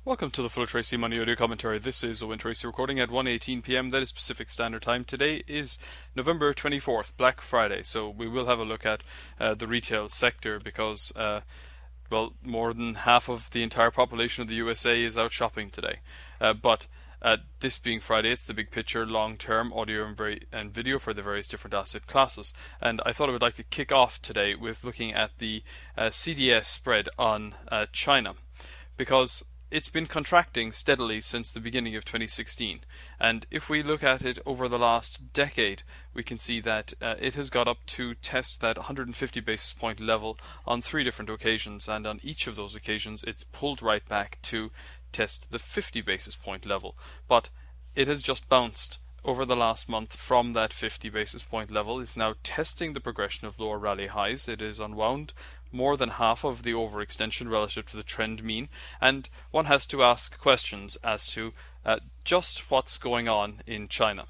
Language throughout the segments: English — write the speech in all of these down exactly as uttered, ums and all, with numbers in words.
Welcome to the Full Tracy Money Audio Commentary. This is Owen Tracy recording at one eighteen p m. That is Pacific Standard Time. Today is November twenty-fourth, Black Friday. So we will have a look at uh, the retail sector because, uh, well, more than half of the entire population of the U S A is out shopping today. Uh, but uh, this being Friday, it's the big picture, long-term audio and, very, and video for the various different asset classes. And I thought I would like to kick off today with looking at the uh, C D S spread on uh, China, because it's been contracting steadily since the beginning of twenty sixteen, and if we look at it over the last decade, we can see that uh, it has got up to test that one hundred fifty basis point level on three different occasions, and on each of those occasions it's pulled right back to test the fifty basis point level. But it has just bounced over the last month from that fifty basis point level. It's now testing the progression of lower rally highs. It is unwound more than half of the overextension relative to the trend mean, and one has to ask questions as to uh, just what's going on in China.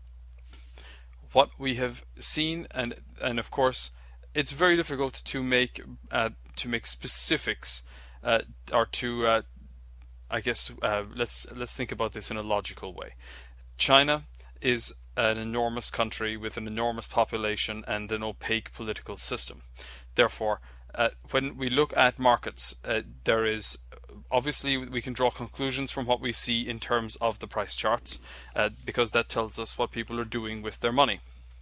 What we have seen, and and of course, it's very difficult to make uh, to make specifics uh, or to uh, I guess uh, let's let's think about this in a logical way. China is an enormous country with an enormous population and an opaque political system. Therefore, Uh, when we look at markets, uh, there is obviously we can draw conclusions from what we see in terms of the price charts, uh, because that tells us what people are doing with their money.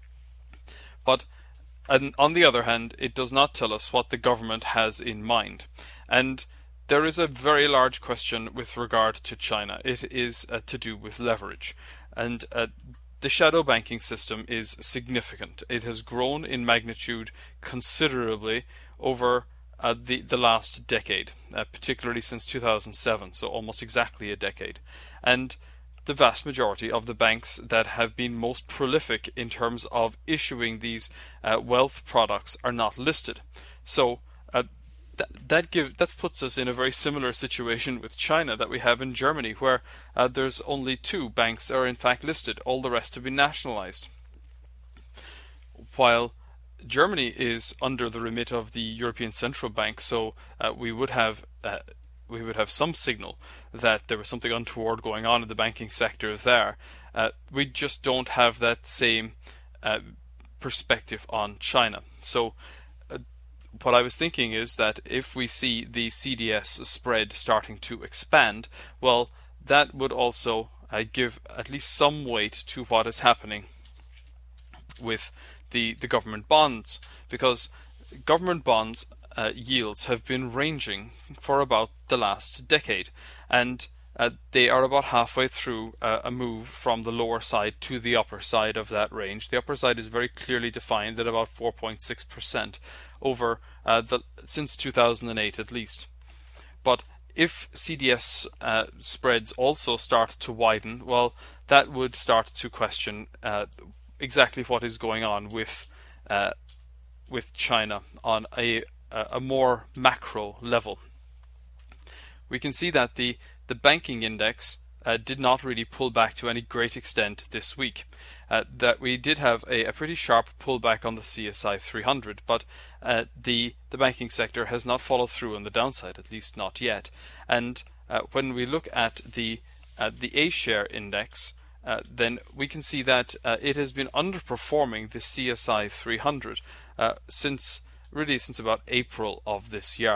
But and on the other hand, it does not tell us what the government has in mind. And there is a very large question with regard to China. It is uh, to do with leverage. And uh, the shadow banking system is significant. It has grown in magnitude considerably over uh, the, the last decade, uh, particularly since two thousand seven, so almost exactly a decade. And the vast majority of the banks that have been most prolific in terms of issuing these uh, wealth products are not listed. So uh, th that give, that puts us in a very similar situation with China that we have in Germany, where uh, there's only two banks that are in fact listed. All the rest have been nationalized. While Germany is under the remit of the European Central Bank, so uh, we would have uh, we would have some signal that there was something untoward going on in the banking sector there. Uh, we just don't have that same uh, perspective on China. So uh, what I was thinking is that if we see the C D S spread starting to expand, well, that would also uh, give at least some weight to what is happening with The, the government bonds, because government bonds uh, yields have been ranging for about the last decade, and uh, they are about halfway through uh, a move from the lower side to the upper side of that range. The upper side is very clearly defined at about four point six percent over uh, the since two thousand eight at least. But if C D S uh, spreads also start to widen, well, that would start to question uh, exactly what is going on with uh, with China on a a more macro level. We can see that the the banking index uh, did not really pull back to any great extent this week. Uh, that we did have a, a pretty sharp pullback on the C S I three hundred, but uh, the the banking sector has not followed through on the downside, at least not yet. And uh, when we look at the uh, the A-share index, Uh, then we can see that uh, it has been underperforming the C S I three hundred uh, since really since about April of this year.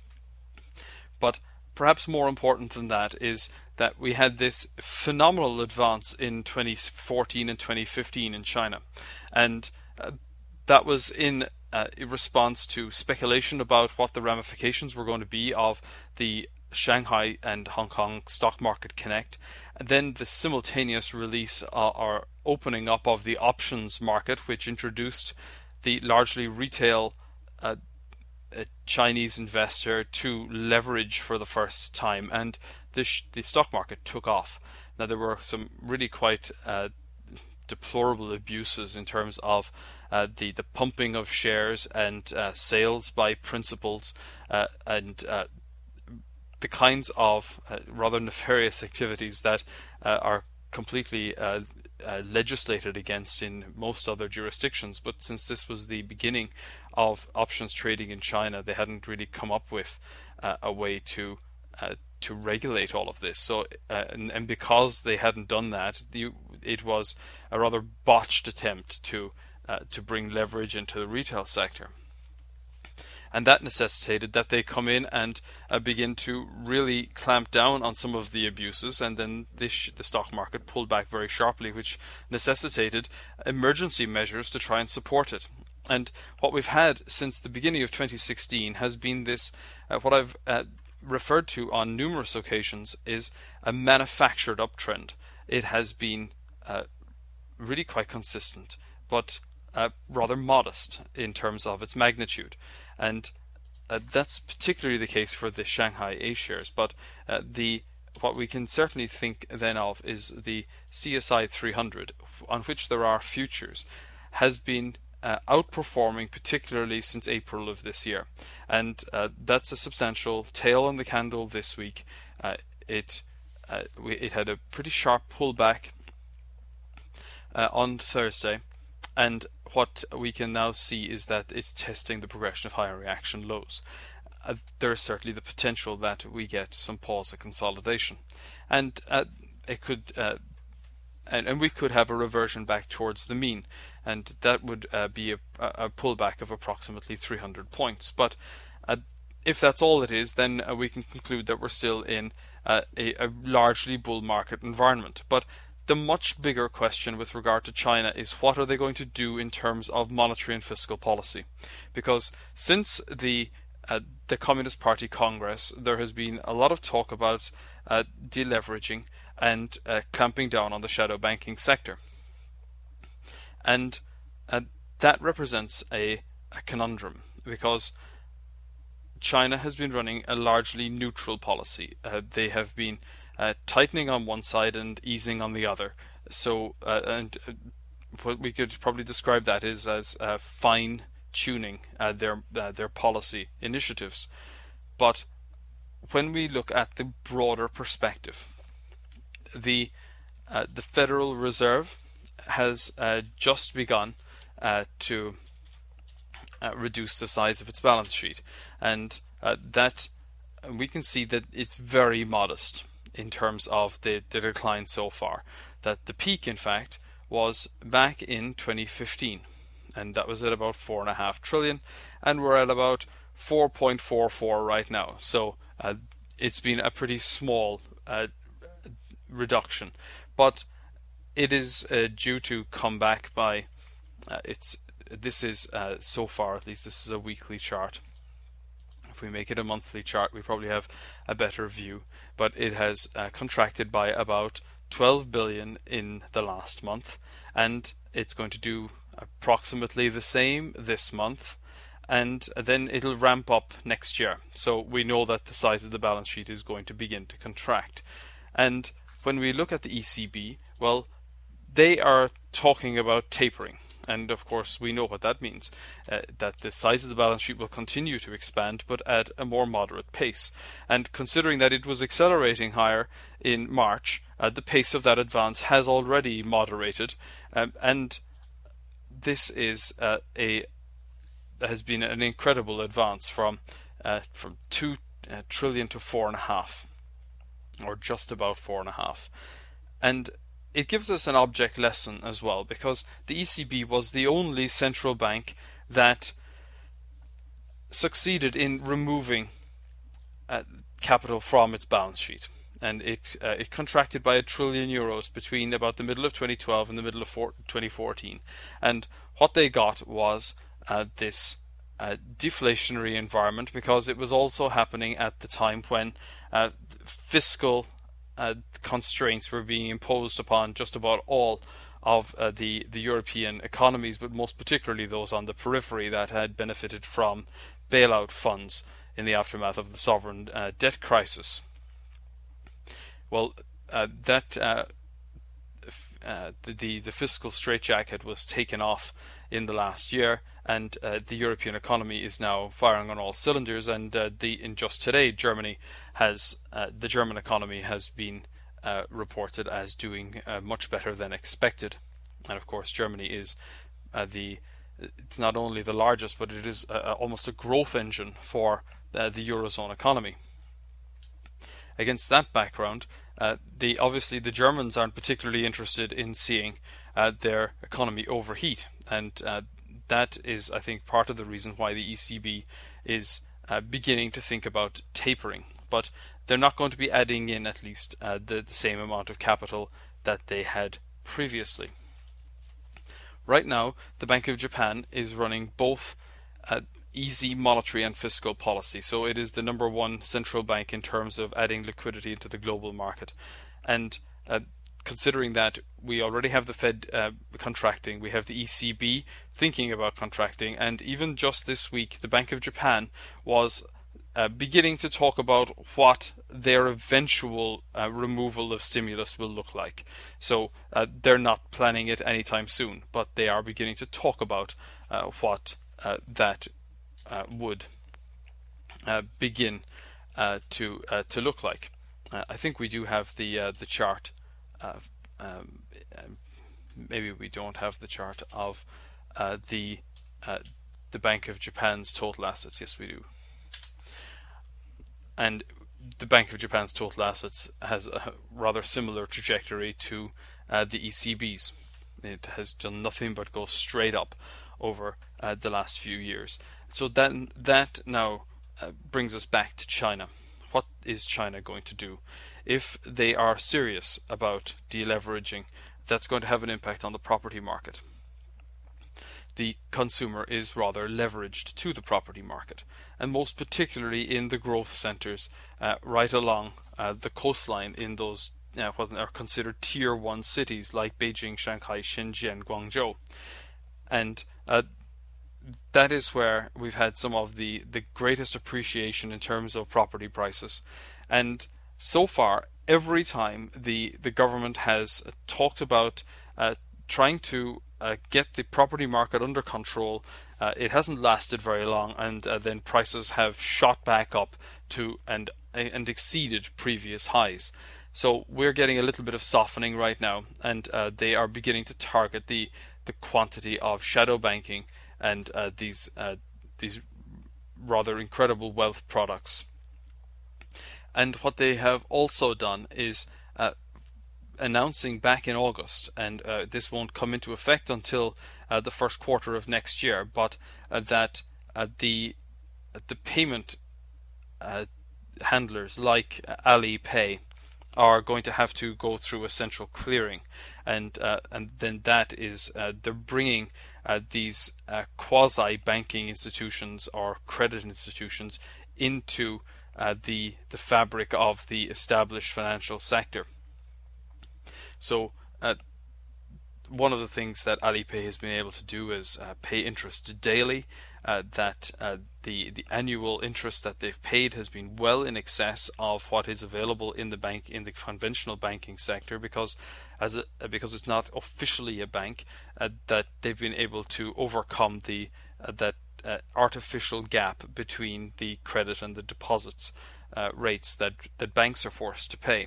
But perhaps more important than that is that we had this phenomenal advance in twenty fourteen and twenty fifteen in China, and uh, that was in, uh, in response to speculation about what the ramifications were going to be of the Shanghai and Hong Kong stock market connect, and then the simultaneous release uh, or opening up of the options market, which introduced the largely retail uh, uh, Chinese investor to leverage for the first time, and the, sh the stock market took off. Now, there were some really quite uh, deplorable abuses in terms of uh, the, the pumping of shares and uh, sales by principals uh, and uh, the kinds of uh, rather nefarious activities that uh, are completely uh, uh, legislated against in most other jurisdictions. But since this was the beginning of options trading in China, they hadn't really come up with uh, a way to uh, to regulate all of this. So uh, and, and because they hadn't done that, the, it was a rather botched attempt to uh, to bring leverage into the retail sector. And that necessitated that they come in and uh, begin to really clamp down on some of the abuses, and then the, sh- the stock market pulled back very sharply, which necessitated emergency measures to try and support it. And what we've had since the beginning of twenty sixteen has been this, uh, what I've uh, referred to on numerous occasions, is a manufactured uptrend. It has been uh, really quite consistent, but uh, rather modest in terms of its magnitude. And uh, that's particularly the case for the Shanghai A shares. But uh, the what we can certainly think then of is the C S I three hundred, on which there are futures, has been uh, outperforming, particularly since April of this year. And uh, that's a substantial tail on the candle this week. Uh, it uh, we, it had a pretty sharp pullback uh, on Thursday. And what we can now see is that it's testing the progression of higher reaction lows. Uh, there is certainly the potential that we get some pause of consolidation, and uh, it could, uh, and, and we could have a reversion back towards the mean, and that would uh, be a, a pullback of approximately three hundred points. But uh, if that's all it is, then uh, we can conclude that we're still in uh, a, a largely bull market environment. But the much bigger question with regard to China is what are they going to do in terms of monetary and fiscal policy? Because since the uh, the Communist Party Congress, there has been a lot of talk about uh, deleveraging and uh, clamping down on the shadow banking sector. And uh, that represents a, a conundrum, because China has been running a largely neutral policy. Uh, they have been Uh, tightening on one side and easing on the other. So, uh, and uh, what we could probably describe that is as uh, fine tuning uh, their uh, their policy initiatives. But when we look at the broader perspective, the uh, the Federal Reserve has uh, just begun uh, to uh, reduce the size of its balance sheet, and uh, that we can see that it's very modest in terms of the, the decline so far. That the peak, in fact, was back in twenty fifteen, and that was at about four and a half trillion, and we're at about four point four four right now. So uh, it's been a pretty small uh, reduction, but it is uh, due to come back by. Uh, it's this is uh, so far, at least this is a weekly chart. If we make it a monthly chart, we probably have a better view. But it has uh, contracted by about twelve billion in the last month, and it's going to do approximately the same this month, and then it'll ramp up next year. So we know that the size of the balance sheet is going to begin to contract. And when we look at the E C B, well, they are talking about tapering. And of course, we know what that means, uh, that the size of the balance sheet will continue to expand, but at a more moderate pace. And considering that it was accelerating higher in March, uh, the pace of that advance has already moderated. Um, and this is uh, a has been an incredible advance from uh, from two uh, trillion to four and a half, or just about four and a half. And it gives us an object lesson as well, because the E C B was the only central bank that succeeded in removing uh, capital from its balance sheet, and it uh, it contracted by a trillion euros between about the middle of twenty twelve and the middle of four, twenty fourteen. And what they got was uh, this uh, deflationary environment, because it was also happening at the time when uh, fiscal Uh, constraints were being imposed upon just about all of uh, the, the European economies, but most particularly those on the periphery that had benefited from bailout funds in the aftermath of the sovereign uh, debt crisis. Well, uh, that uh, f- uh, the, the the fiscal straitjacket was taken off in the last year, and uh, the European economy is now firing on all cylinders. And uh, the in just today, Germany has uh, the German economy has been uh, reported as doing uh, much better than expected. And of course, Germany is uh, the it's not only the largest, but it is uh, almost a growth engine for uh, the Eurozone economy. against that background, uh, the obviously the Germans aren't particularly interested in seeing uh, their economy overheat, and uh, that is, I think, part of the reason why the E C B is uh, beginning to think about tapering. But they're not going to be adding in at least uh, the, the same amount of capital that they had previously. Right now, the Bank of Japan is running both uh, easy monetary and fiscal policy. So it is the number one central bank in terms of adding liquidity into the global market. And uh, considering that we already have the Fed uh, contracting, we have the E C B thinking about contracting, and even just this week, the Bank of Japan was uh, beginning to talk about what their eventual uh, removal of stimulus will look like. So uh, they're not planning it anytime soon, but they are beginning to talk about uh, what uh, that uh, would uh, begin uh, to uh, to look like. Uh, I think we do have the uh, the chart. Uh, um, maybe we don't have the chart of uh, the uh, the Bank of Japan's total assets. Yes, we do. And the Bank of Japan's total assets has a rather similar trajectory to uh, the E C B's. It has done nothing but go straight up over uh, the last few years. So that that now uh, brings us back to China. What is China going to do? If they are serious about deleveraging, that's going to have an impact on the property market. The consumer is rather leveraged to the property market, and most particularly in the growth centers uh, right along uh, the coastline in those uh, what are considered tier one cities like Beijing, Shanghai, Shenzhen, Guangzhou. And uh, that is where we've had some of the, the greatest appreciation in terms of property prices. And so far, every time the, the government has uh, talked about uh, trying to uh, get the property market under control, uh, it hasn't lasted very long, and uh, then prices have shot back up to and and exceeded previous highs. So we're getting a little bit of softening right now, and uh, they are beginning to target the the quantity of shadow banking and uh, these uh, these rather incredible wealth products. And what they have also done is uh, announcing back in August, and uh, this won't come into effect until uh, the first quarter of next year, but uh, that uh, the the payment uh, handlers like Alipay are going to have to go through a central clearing, and uh, and then that is uh, they're bringing uh, these uh, quasi banking institutions or credit institutions into Uh, the the fabric of the established financial sector. So uh, one of the things that Alipay has been able to do is uh, pay interest daily. Uh, that uh, the the annual interest that they've paid has been well in excess of what is available in the bank in the conventional banking sector, because as a, because it's not officially a bank, uh, that they've been able to overcome the uh, that. Uh, artificial gap between the credit and the deposits uh, rates that that banks are forced to pay.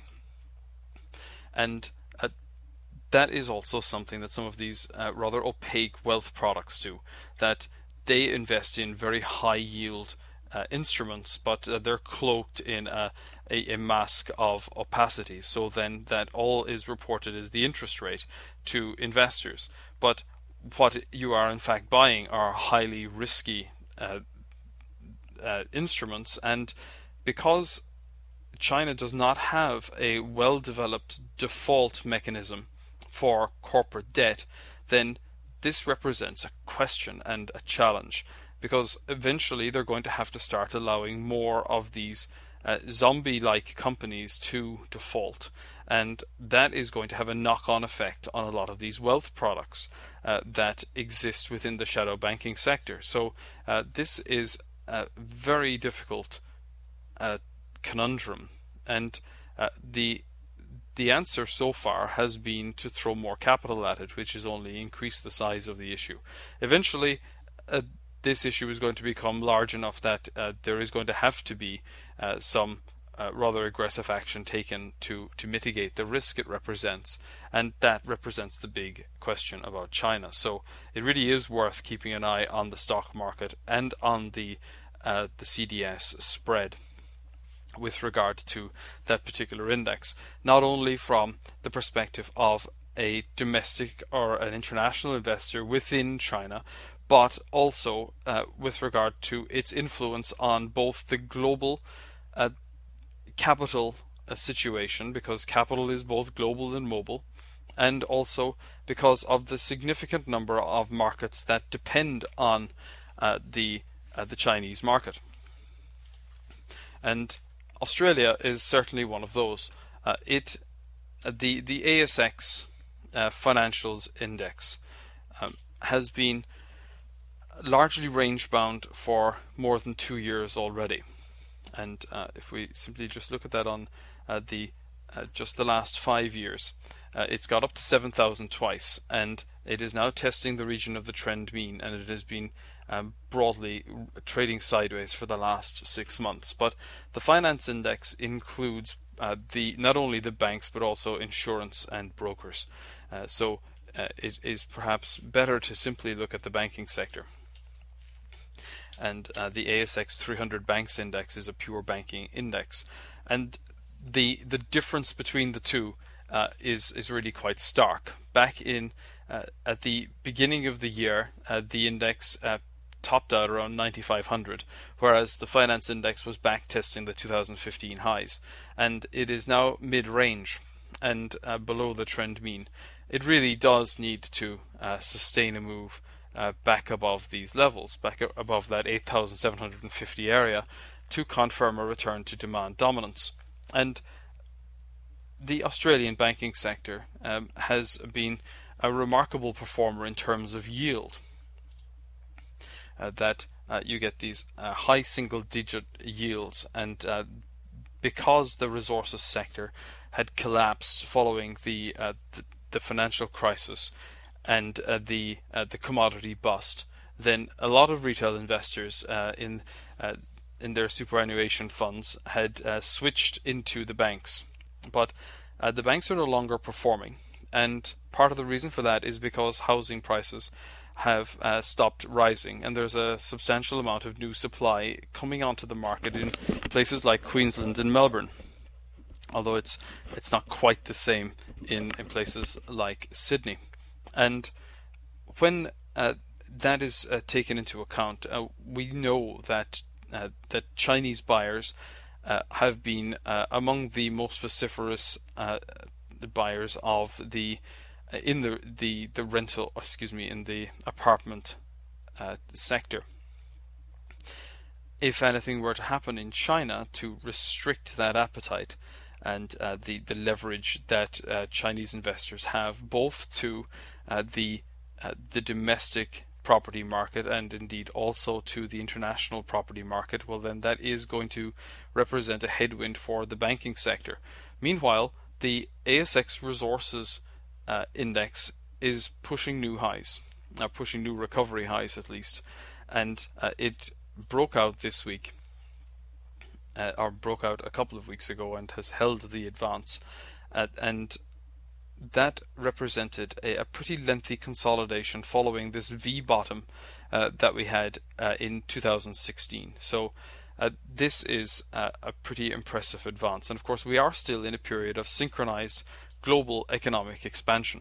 And uh, that is also something that some of these uh, rather opaque wealth products do, that they invest in very high yield uh, instruments, but uh, they're cloaked in a, a, a mask of opacity, so then that all is reported as the interest rate to investors. But what you are in fact buying are highly risky uh, uh, instruments, and because China does not have a well-developed default mechanism for corporate debt, then this represents a question and a challenge, because eventually they're going to have to start allowing more of these uh, zombie-like companies to default. And that is going to have a knock-on effect on a lot of these wealth products uh, that exist within the shadow banking sector. So uh, this is a very difficult uh, conundrum, and uh, the the answer so far has been to throw more capital at it, which has only increased the size of the issue. Eventually, uh, this issue is going to become large enough that uh, there is going to have to be uh, some Uh, rather aggressive action taken to, to mitigate the risk it represents, and that represents the big question about China. So it really is worth keeping an eye on the stock market and on the uh, the C D S spread. with regard to that particular index, not only from the perspective of a domestic or an international investor within China, but also uh, with regard to its influence on both the global uh, capital uh, situation, because capital is both global and mobile, and also because of the significant number of markets that depend on uh, the uh, the Chinese market. And Australia is certainly one of those. Uh, it uh, the the A S X uh, Financials Index um, has been largely range bound for more than two years already. And uh, if we simply just look at that on uh, the uh, just the last five years, uh, it's got up to seven thousand twice, and it is now testing the region of the trend mean, and it has been um, broadly trading sideways for the last six months. But the finance index includes uh, the not only the banks but also insurance and brokers. Uh, so uh, it is perhaps better to simply look at the banking sector. And uh, the A S X three hundred Banks Index is a pure banking index, and the the difference between the two uh, is is really quite stark. Back in uh, at the beginning of the year, uh, the index uh, topped out around ninety-five hundred, whereas the finance index was back testing the two thousand fifteen highs, and it is now mid-range and uh, below the trend mean. It really does need to uh, sustain a move Uh, back above these levels, back above that eight thousand seven hundred fifty area, to confirm a return to demand dominance. And the Australian banking sector um, has been a remarkable performer in terms of yield. Uh, that uh, you get these uh, high single-digit yields, and uh, because the resources sector had collapsed following the uh, the, the financial crisis and uh, the uh, the commodity bust, then a lot of retail investors uh, in uh, in their superannuation funds had uh, switched into the banks. But uh, the banks are no longer performing, and part of the reason for that is because housing prices have uh, stopped rising, and there's a substantial amount of new supply coming onto the market in places like Queensland and Melbourne, although it's it's not quite the same in, in places like Sydney. And when uh, that is uh, taken into account, uh, we know that uh, that Chinese buyers uh, have been uh, among the most vociferous uh, buyers of the uh, in the, the the rental, excuse me, in the apartment uh, sector. If anything were to happen in China to restrict that appetite and uh, the the leverage that uh, Chinese investors have, both to uh, the uh, the domestic property market and indeed also to the international property market, well, then that is going to represent a headwind for the banking sector. Meanwhile, the A S X Resources uh, Index is pushing new highs, uh, pushing new recovery highs at least, and uh, it broke out this week. Uh, or broke out a couple of weeks ago and has held the advance, uh, and that represented a, a pretty lengthy consolidation following this V bottom uh, that we had uh, in two thousand sixteen. So uh, this is uh, a pretty impressive advance, and of course we are still in a period of synchronized global economic expansion.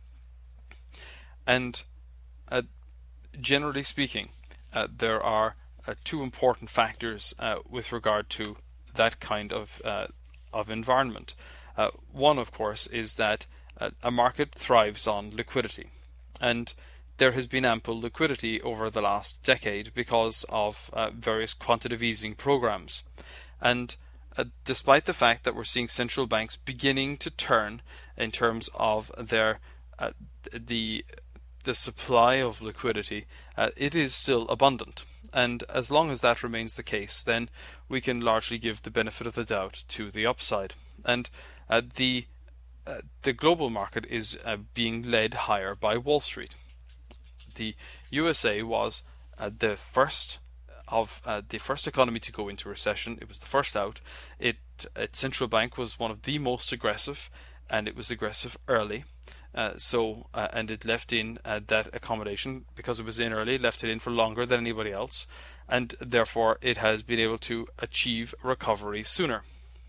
And uh, generally speaking, uh, there are Uh, two important factors uh, with regard to that kind of uh, of environment. Uh, one, of course, is that uh, a market thrives on liquidity, and there has been ample liquidity over the last decade because of uh, various quantitative easing programs. And uh, despite the fact that we're seeing central banks beginning to turn in terms of their uh, the the supply of liquidity, uh, it is still abundant. And as long as that remains the case, then we can largely give the benefit of the doubt to the upside. And uh, the uh, the global market is uh, being led higher by Wall Street. The U S A was uh, the first of uh, the first economy to go into recession. It was the first out. It its central bank was one of the most aggressive, and it was aggressive early. Uh, so uh, and it left in uh, that accommodation because it was in early, left it in for longer than anybody else, and therefore it has been able to achieve recovery sooner.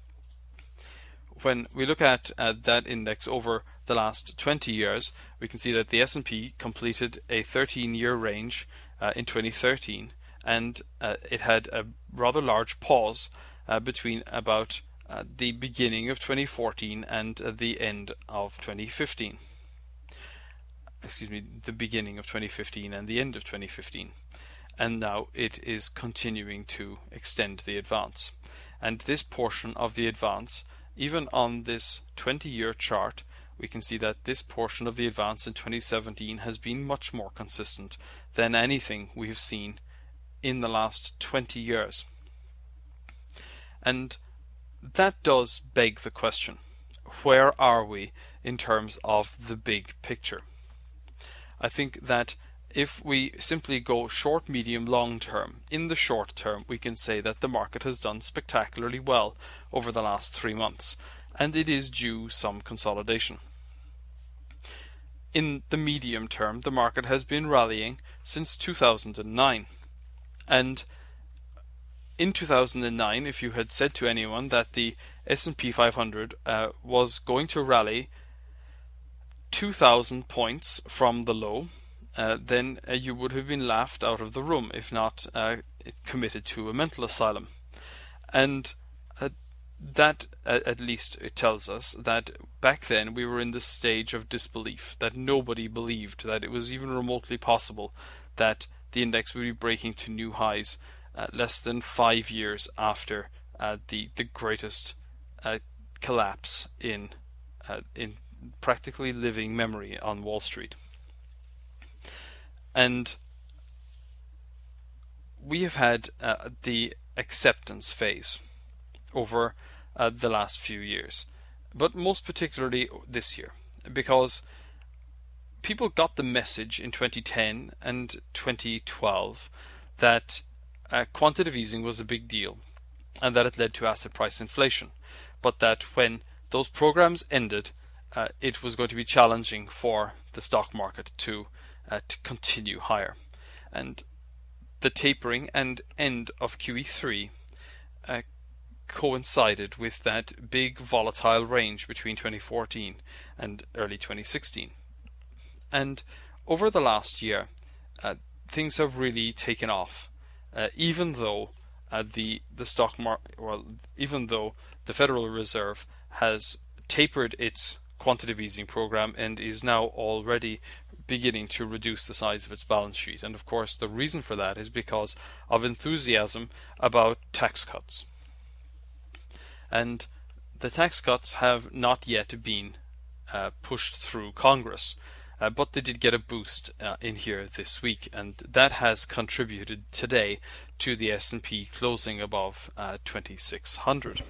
When we look at uh, that index over the last twenty years, we can see that the S and P completed a thirteen year range uh, in twenty thirteen, and uh, it had a rather large pause uh, between about uh, the beginning of twenty fourteen and uh, the end of twenty fifteen. Excuse me, the beginning of twenty fifteen and the end of twenty fifteen. And now it is continuing to extend the advance. And this portion of the advance, even on this twenty year chart, we can see that this portion of the advance in twenty seventeen has been much more consistent than anything we have seen in the last twenty years. And that does beg the question, where are we in terms of the big picture? I think that if we simply go short, medium, long term, in the short term we can say that the market has done spectacularly well over the last three months, and it is due some consolidation. In the medium term, the market has been rallying since two thousand nine, and in two thousand nine, if you had said to anyone that the S and P five hundred uh, was going to rally two thousand points from the low, uh, then uh, you would have been laughed out of the room, if not uh, committed to a mental asylum. And uh, that, uh, at least, it tells us that back then we were in this stage of disbelief, that nobody believed that it was even remotely possible that the index would be breaking to new highs uh, less than five years after uh, the the greatest uh, collapse in uh, in practically living memory on Wall Street. And we have had uh, the acceptance phase over uh, the last few years, but most particularly this year, because people got the message in twenty ten and twenty twelve that uh, quantitative easing was a big deal and that it led to asset price inflation, but that when those programs ended, Uh, it was going to be challenging for the stock market to uh, to continue higher. And the tapering and end of Q E three uh, coincided with that big volatile range between twenty fourteen and early twenty sixteen. And over the last year, uh, things have really taken off, uh, even though uh, the the stock market, well, even though the Federal Reserve has tapered its quantitative easing program and is now already beginning to reduce the size of its balance sheet. And of course the reason for that is because of enthusiasm about tax cuts. And the tax cuts have not yet been uh, pushed through Congress, uh, but they did get a boost uh, in here this week, and that has contributed today to the S and P closing above uh, twenty-six hundred.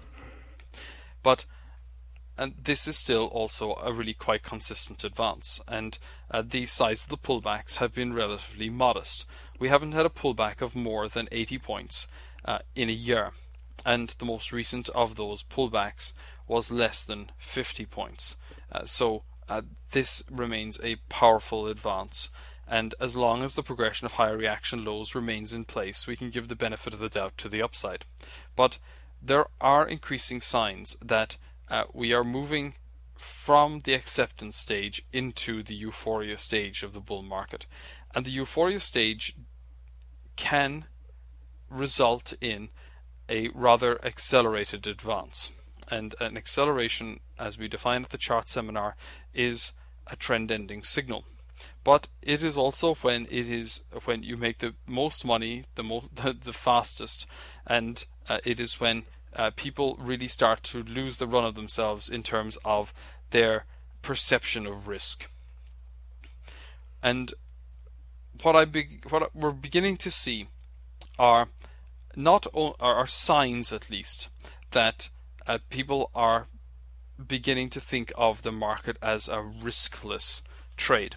But And this is still also a really quite consistent advance, and uh, the size of the pullbacks have been relatively modest. We haven't had a pullback of more than eighty points uh, in a year, and the most recent of those pullbacks was less than fifty points. Uh, so uh, this remains a powerful advance, and as long as the progression of higher reaction lows remains in place, we can give the benefit of the doubt to the upside. But there are increasing signs that Uh, we are moving from the acceptance stage into the euphoria stage of the bull market. And the euphoria stage can result in a rather accelerated advance. And an acceleration, as we defined at the chart seminar, is a trend-ending signal. But it is also when it is when you make the most money, the most, the, the fastest, and uh, it is when Uh, people really start to lose the run of themselves in terms of their perception of risk. And what I be, what we're beginning to see are not o- are signs, at least, that uh, people are beginning to think of the market as a riskless trade.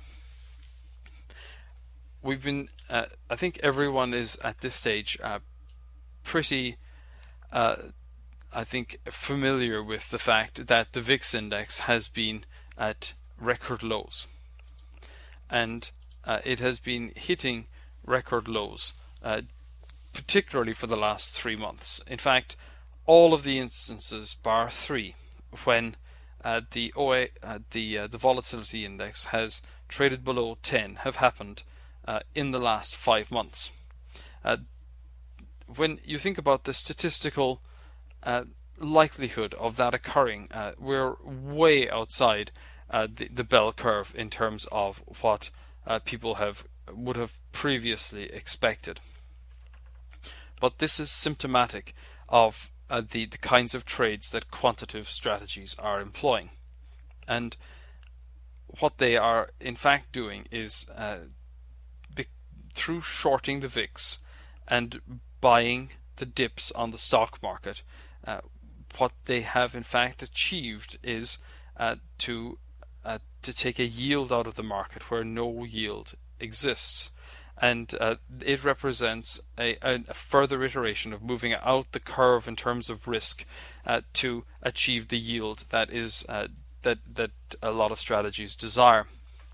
We've been, uh, I think, everyone is at this stage uh, pretty. Uh, I think familiar with the fact that the V I X index has been at record lows, and uh, it has been hitting record lows uh, particularly for the last three months. In fact, all of the instances, bar three, when uh, the O A, uh, the uh, the volatility index has traded below ten, have happened uh, in the last five months. Uh, when you think about the statistical uh, likelihood of that occurring, uh, we're way outside uh, the, the bell curve in terms of what uh, people have would have previously expected. But this is symptomatic of uh, the, the kinds of trades that quantitative strategies are employing. And what they are in fact doing is uh, be, through shorting the V I X and buying the dips on the stock market, uh, what they have in fact achieved is uh, to uh, to take a yield out of the market where no yield exists. And uh, it represents a, a, a further iteration of moving out the curve in terms of risk uh, to achieve the yield that is uh, that that a lot of strategies desire.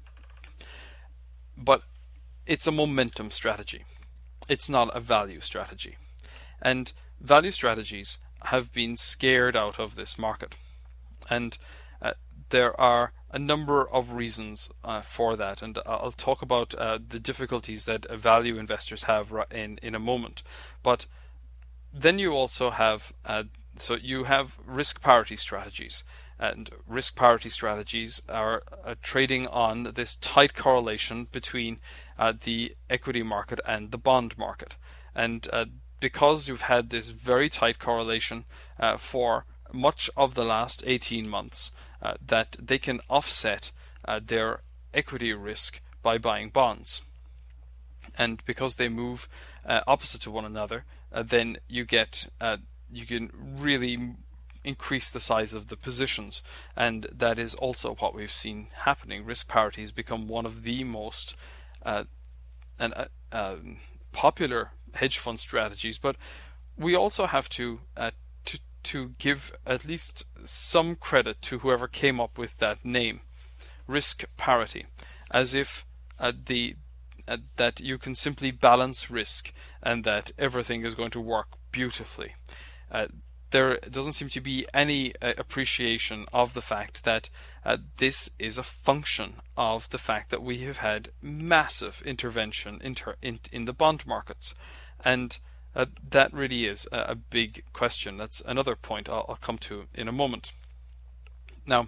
But it's a momentum strategy. It's not a value strategy. And value strategies have been scared out of this market. And uh, there are a number of reasons uh, for that, and I'll talk about uh, the difficulties that uh, value investors have in in a moment. But then you also have uh, so you have risk parity strategies, and risk parity strategies are uh, trading on this tight correlation between uh, the equity market and the bond market, and uh, because you've had this very tight correlation uh, for much of the last eighteen months, uh, that they can offset uh, their equity risk by buying bonds. And because they move uh, opposite to one another, uh, then you get uh, you can really increase the size of the positions, and that is also what we've seen happening. Risk parity has become one of the most uh, and uh, um, popular hedge fund strategies, but we also have to uh, to to give at least some credit to whoever came up with that name, risk parity, as if uh, the uh, that you can simply balance risk and that everything is going to work beautifully. Uh, there doesn't seem to be any uh, appreciation of the fact that uh, this is a function of the fact that we have had massive intervention inter- in, in the bond markets. And uh, that really is a, a big question. That's another point I'll, I'll come to in a moment. Now,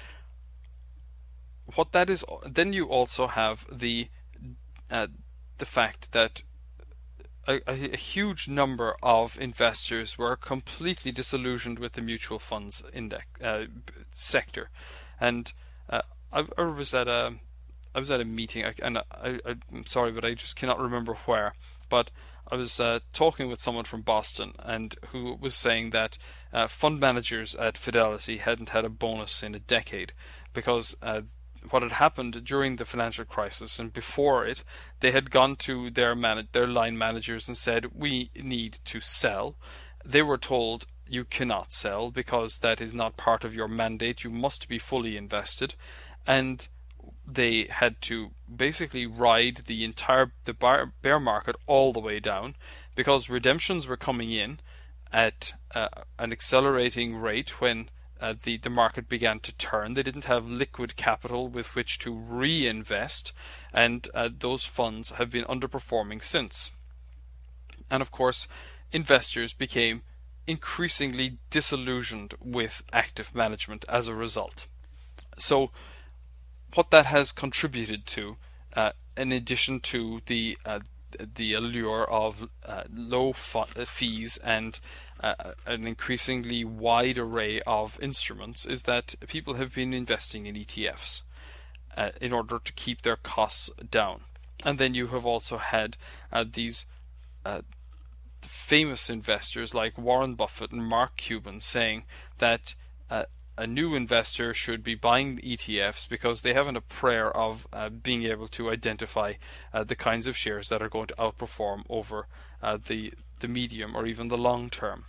what that is, then you also have the uh, the fact that A, a, a huge number of investors were completely disillusioned with the mutual funds index uh, sector, and uh, I, I was at a I was at a meeting, and I, I, I'm sorry, but I just cannot remember where. But I was uh, talking with someone from Boston, and who was saying that uh, fund managers at Fidelity hadn't had a bonus in a decade because uh, what had happened during the financial crisis and before it, they had gone to their man- their line managers and said, we need to sell. They were told, you cannot sell because that is not part of your mandate, you must be fully invested. And they had to basically ride the entire the bar- bear market all the way down because redemptions were coming in at uh, an accelerating rate when Uh, the, the market began to turn. They didn't have liquid capital with which to reinvest, and uh, those funds have been underperforming since. And of course, investors became increasingly disillusioned with active management as a result. So what that has contributed to, uh, in addition to the uh, the allure of uh, low fu- fees and uh, an increasingly wide array of instruments, is that people have been investing in E T Fs uh, in order to keep their costs down. And then you have also had uh, these uh, famous investors like Warren Buffett and Mark Cuban saying that uh, a new investor should be buying E T Fs because they haven't a prayer of uh, being able to identify uh, the kinds of shares that are going to outperform over uh, the the medium or even the long term.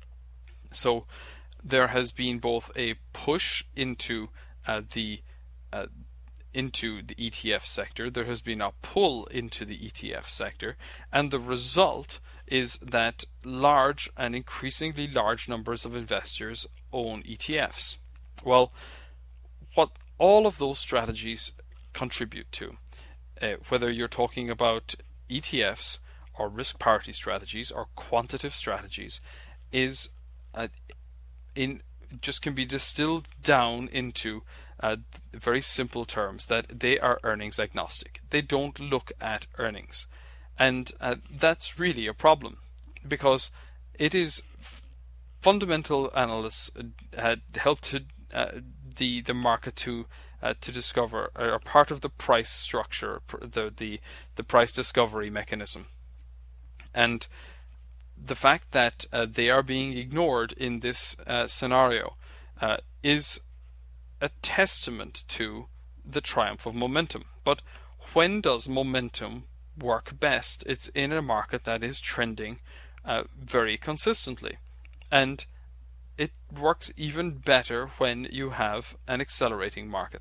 So there has been both a push into uh, the uh, into the E T F sector, there has been a pull into the E T F sector, and the result is that large and increasingly large numbers of investors own E T Fs. Well, what all of those strategies contribute to, uh, whether you're talking about E T Fs or risk parity strategies or quantitative strategies, is uh, in just can be distilled down into uh, very simple terms that they are earnings agnostic. They don't look at earnings, and uh, that's really a problem, because it is f- fundamental analysts had helped to uh, the the market to uh, to discover are part of the price structure, the the the price discovery mechanism, and the fact that uh, they are being ignored in this uh, scenario uh, is a testament to the triumph of momentum. But when does momentum work best? It's in a market that is trending uh, very consistently, and it works even better when you have an accelerating market.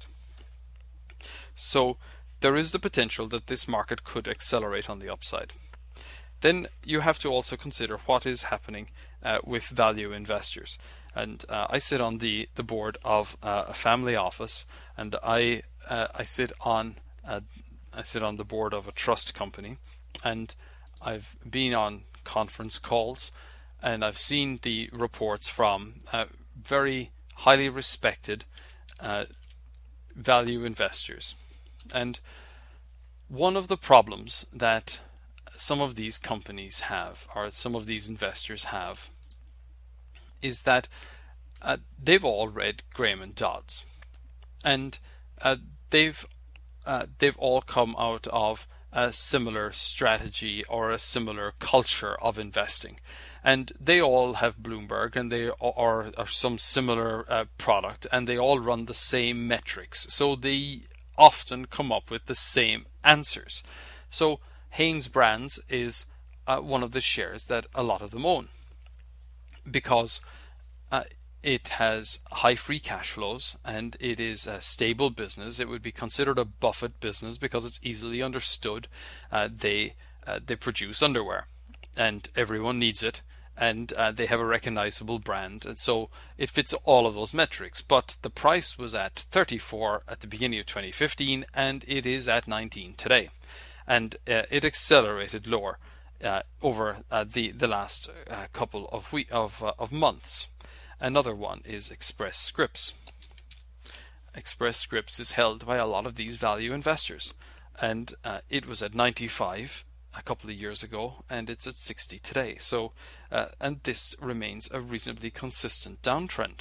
So there is the potential that this market could accelerate on the upside. Then you have to also consider what is happening uh, with value investors. And uh, I sit on the, the board of uh, a family office, and I uh, I sit on uh, I sit on the board of a trust company, and I've been on conference calls, and I've seen the reports from uh, very highly respected uh, value investors. And one of the problems that some of these companies have, or some of these investors have, is that uh, they've all read Graham and Dodds, and uh, they've uh, they've all come out of a similar strategy or a similar culture of investing, and they all have Bloomberg, and they are, are some similar uh, product, and they all run the same metrics, so they often come up with the same answers. So Hanesbrands is uh, one of the shares that a lot of them own, because uh, it has high free cash flows and it is a stable business. It would be considered a Buffett business because it's easily understood. Uh, they uh, they produce underwear, and everyone needs it, and uh, they have a recognizable brand, and so it fits all of those metrics. But the price was at thirty-four at the beginning of twenty fifteen, and it is at nineteen today. And uh, it accelerated lower uh, over uh, the the last uh, couple of we- of uh, of months. Another one is Express Scripts. Express Scripts is held by a lot of these value investors, and uh, it was at ninety-five a couple of years ago, and it's at sixty today. So, uh, and this remains a reasonably consistent downtrend.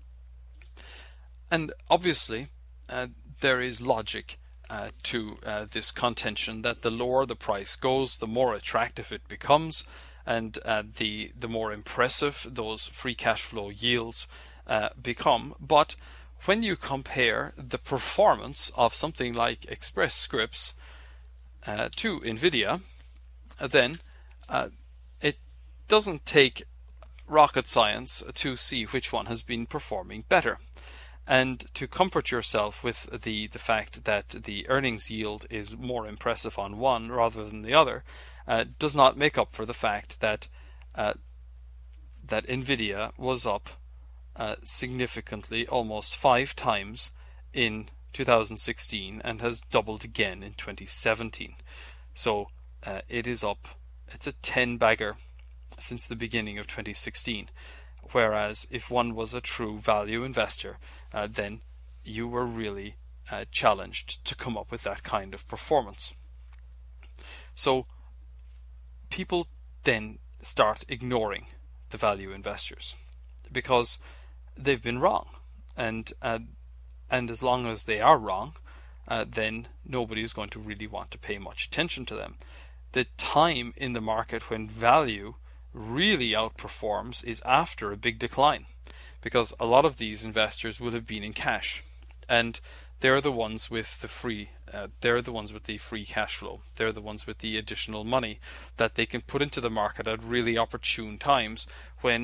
And obviously, uh, there is logic Uh, to uh, this contention that the lower the price goes, the more attractive it becomes, and uh, the the more impressive those free cash flow yields uh, become. But when you compare the performance of something like Express Scripts uh, to Nvidia, then uh, it doesn't take rocket science to see which one has been performing better. And to comfort yourself with the, the fact that the earnings yield is more impressive on one rather than the other uh, does not make up for the fact that uh, that Nvidia was up uh, significantly, almost five times in two thousand sixteen, and has doubled again in twenty seventeen. So uh, it is up. It's a ten bagger since the beginning of twenty sixteen. Whereas if one was a true value investor, uh, then you were really uh, challenged to come up with that kind of performance. So people then start ignoring the value investors because they've been wrong, and uh, and as long as they are wrong, uh, then nobody is going to really want to pay much attention to them. The time in the market when value really outperforms is after a big decline, because a lot of these investors will have been in cash, and they're the ones with the free uh, they're the ones with the free cash flow. They're the ones with the additional money that they can put into the market at really opportune times when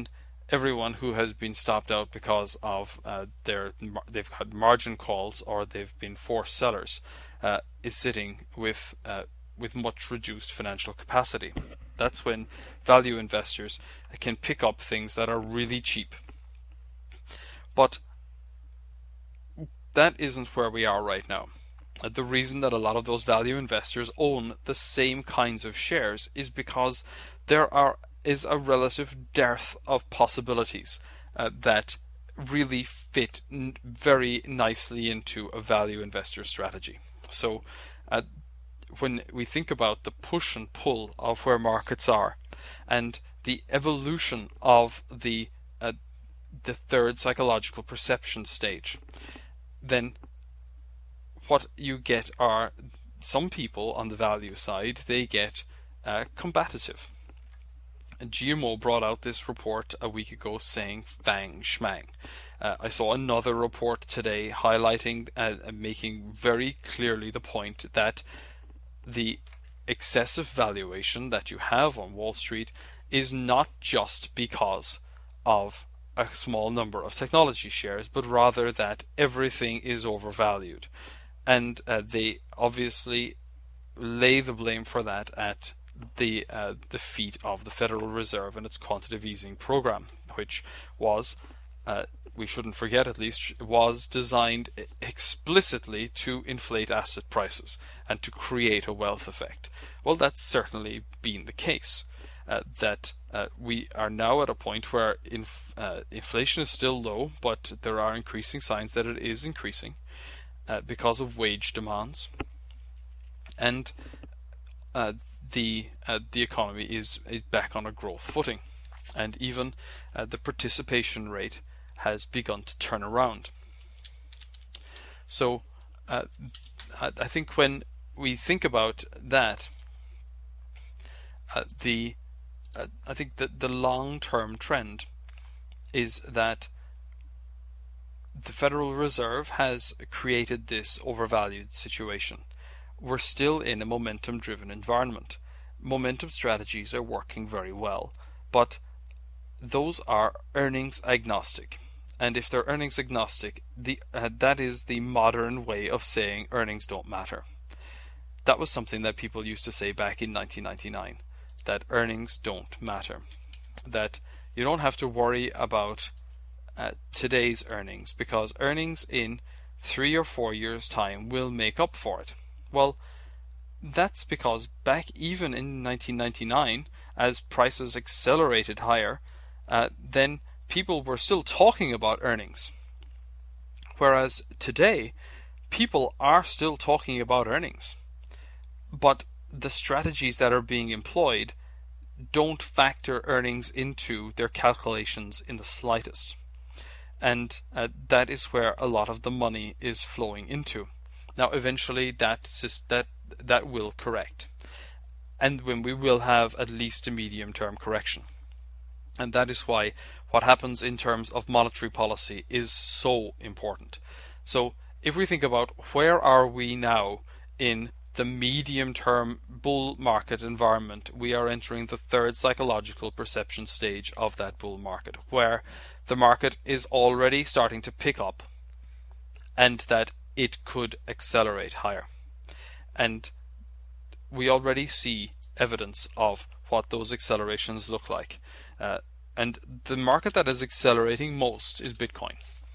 everyone who has been stopped out because of uh, their they've had margin calls or they've been forced sellers uh, is sitting with uh, with much reduced financial capacity. That's when value investors can pick up things that are really cheap. But that isn't where we are right now. The reason that a lot of those value investors own the same kinds of shares is because there are is a relative dearth of possibilities uh, that really fit n- very nicely into a value investor strategy. So uh, when we think about the push and pull of where markets are and the evolution of the uh, the third psychological perception stage, then what you get are some people on the value side, they get uh, combative. And G M O brought out this report a week ago saying fang schmang. Uh, I saw another report today highlighting uh, and making very clearly the point that the excessive valuation that you have on Wall Street is not just because of a small number of technology shares, but rather that everything is overvalued. And uh, they obviously lay the blame for that at the uh, the feet of the Federal Reserve and its quantitative easing program, which was, uh, we shouldn't forget at least, was designed explicitly to inflate asset prices and to create a wealth effect. Well, that's certainly been the case. Uh, that uh, we are now at a point where inf- uh, inflation is still low, but there are increasing signs that it is increasing uh, because of wage demands, and uh, the uh, the economy is, is back on a growth footing, and even uh, the participation rate has begun to turn around. So uh, I think when we think about that, uh, the uh, I think that the long-term trend is that the Federal Reserve has created this overvalued situation. We're still in a momentum-driven environment. Momentum strategies are working very well, but those are earnings agnostic. And if they're earnings agnostic, the uh, that is the modern way of saying earnings don't matter. That was something that people used to say back in nineteen ninety-nine, that earnings don't matter. That you don't have to worry about uh, today's earnings, because earnings in three or four years' time will make up for it. Well, that's because back even in nineteen ninety-nine, as prices accelerated higher, uh, then people were still talking about earnings. Whereas today, people are still talking about earnings. But the strategies that are being employed don't factor earnings into their calculations in the slightest. And uh, that is where a lot of the money is flowing into. Now, eventually, that that that will correct, and when we will have at least a medium-term correction, and that is why what happens in terms of monetary policy is so important. So, if we think about where are we now in the medium-term bull market environment, we are entering the third psychological perception stage of that bull market, where the market is already starting to pick up, and that it could accelerate higher. And we already see evidence of what those accelerations look like. Uh, and the market that is accelerating most is Bitcoin.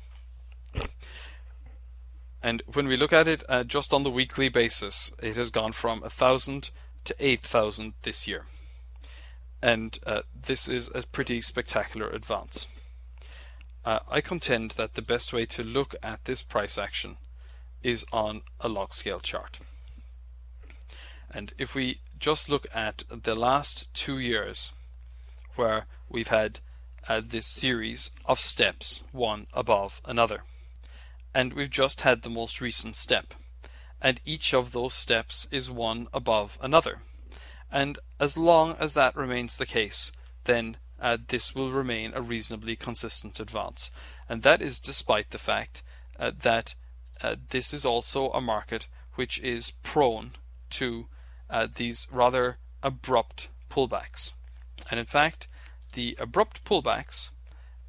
And when we look at it uh, just on the weekly basis, it has gone from one thousand to eight thousand this year. And uh, this is a pretty spectacular advance. Uh, I contend that the best way to look at this price action is on a log scale chart. And if we just look at the last two years, where we've had uh, this series of steps, one above another, and we've just had the most recent step, and each of those steps is one above another. And as long as that remains the case, then uh, this will remain a reasonably consistent advance. And that is despite the fact uh, that Uh, this is also a market which is prone to uh, these rather abrupt pullbacks. And in fact, the abrupt pullbacks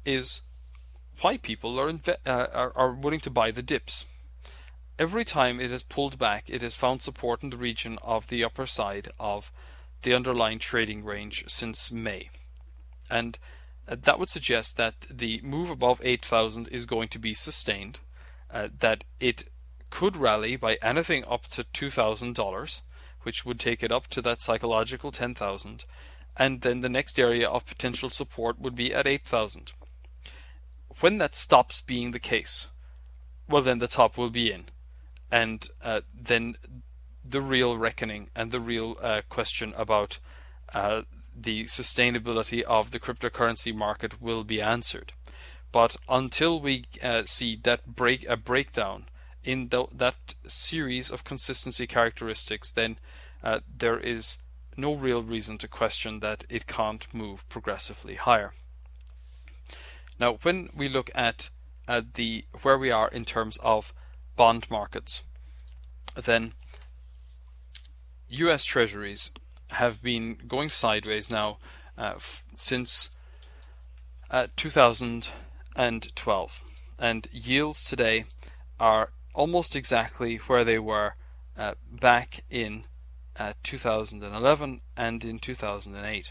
is why people are, inve- uh, are are willing to buy the dips. Every time it has pulled back, it has found support in the region of the upper side of the underlying trading range since May. And uh, that would suggest that the move above eight thousand is going to be sustained, uh, that it could rally by anything up to two thousand dollars, which would take it up to that psychological ten thousand, and then the next area of potential support would be at eight thousand. When that stops being the case, well, then the top will be in, and uh, then the real reckoning and the real uh, question about uh, the sustainability of the cryptocurrency market will be answered. But until we uh, see that break a breakdown in the, that series of consistency characteristics, then uh, there is no real reason to question that it can't move progressively higher. Now, when we look at uh, the where we are in terms of bond markets, then U S Treasuries have been going sideways now uh, f- since uh, two thousand twelve, and yields today are almost exactly where they were uh, back in uh, two thousand eleven and in two thousand eight.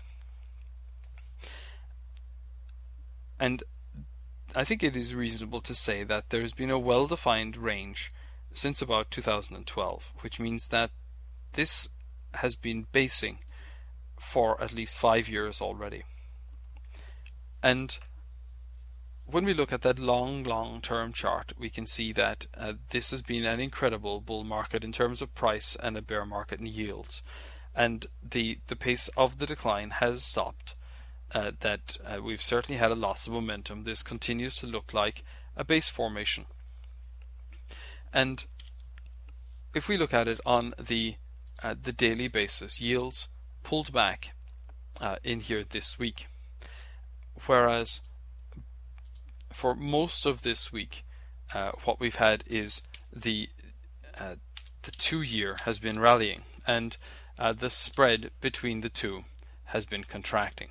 And I think it is reasonable to say that there has been a well-defined range since about two thousand twelve, which means that this has been basing for at least five years already. And when we look at that long, long-term chart, we can see that uh, this has been an incredible bull market in terms of price and a bear market in yields. And the, the pace of the decline has stopped. Uh, that uh, we've certainly had a loss of momentum. This continues to look like a base formation. And if we look at it on the uh, the daily basis, yields pulled back uh, in here this week, whereas for most of this week, uh, what we've had is the uh, the two-year has been rallying, and uh, the spread between the two has been contracting.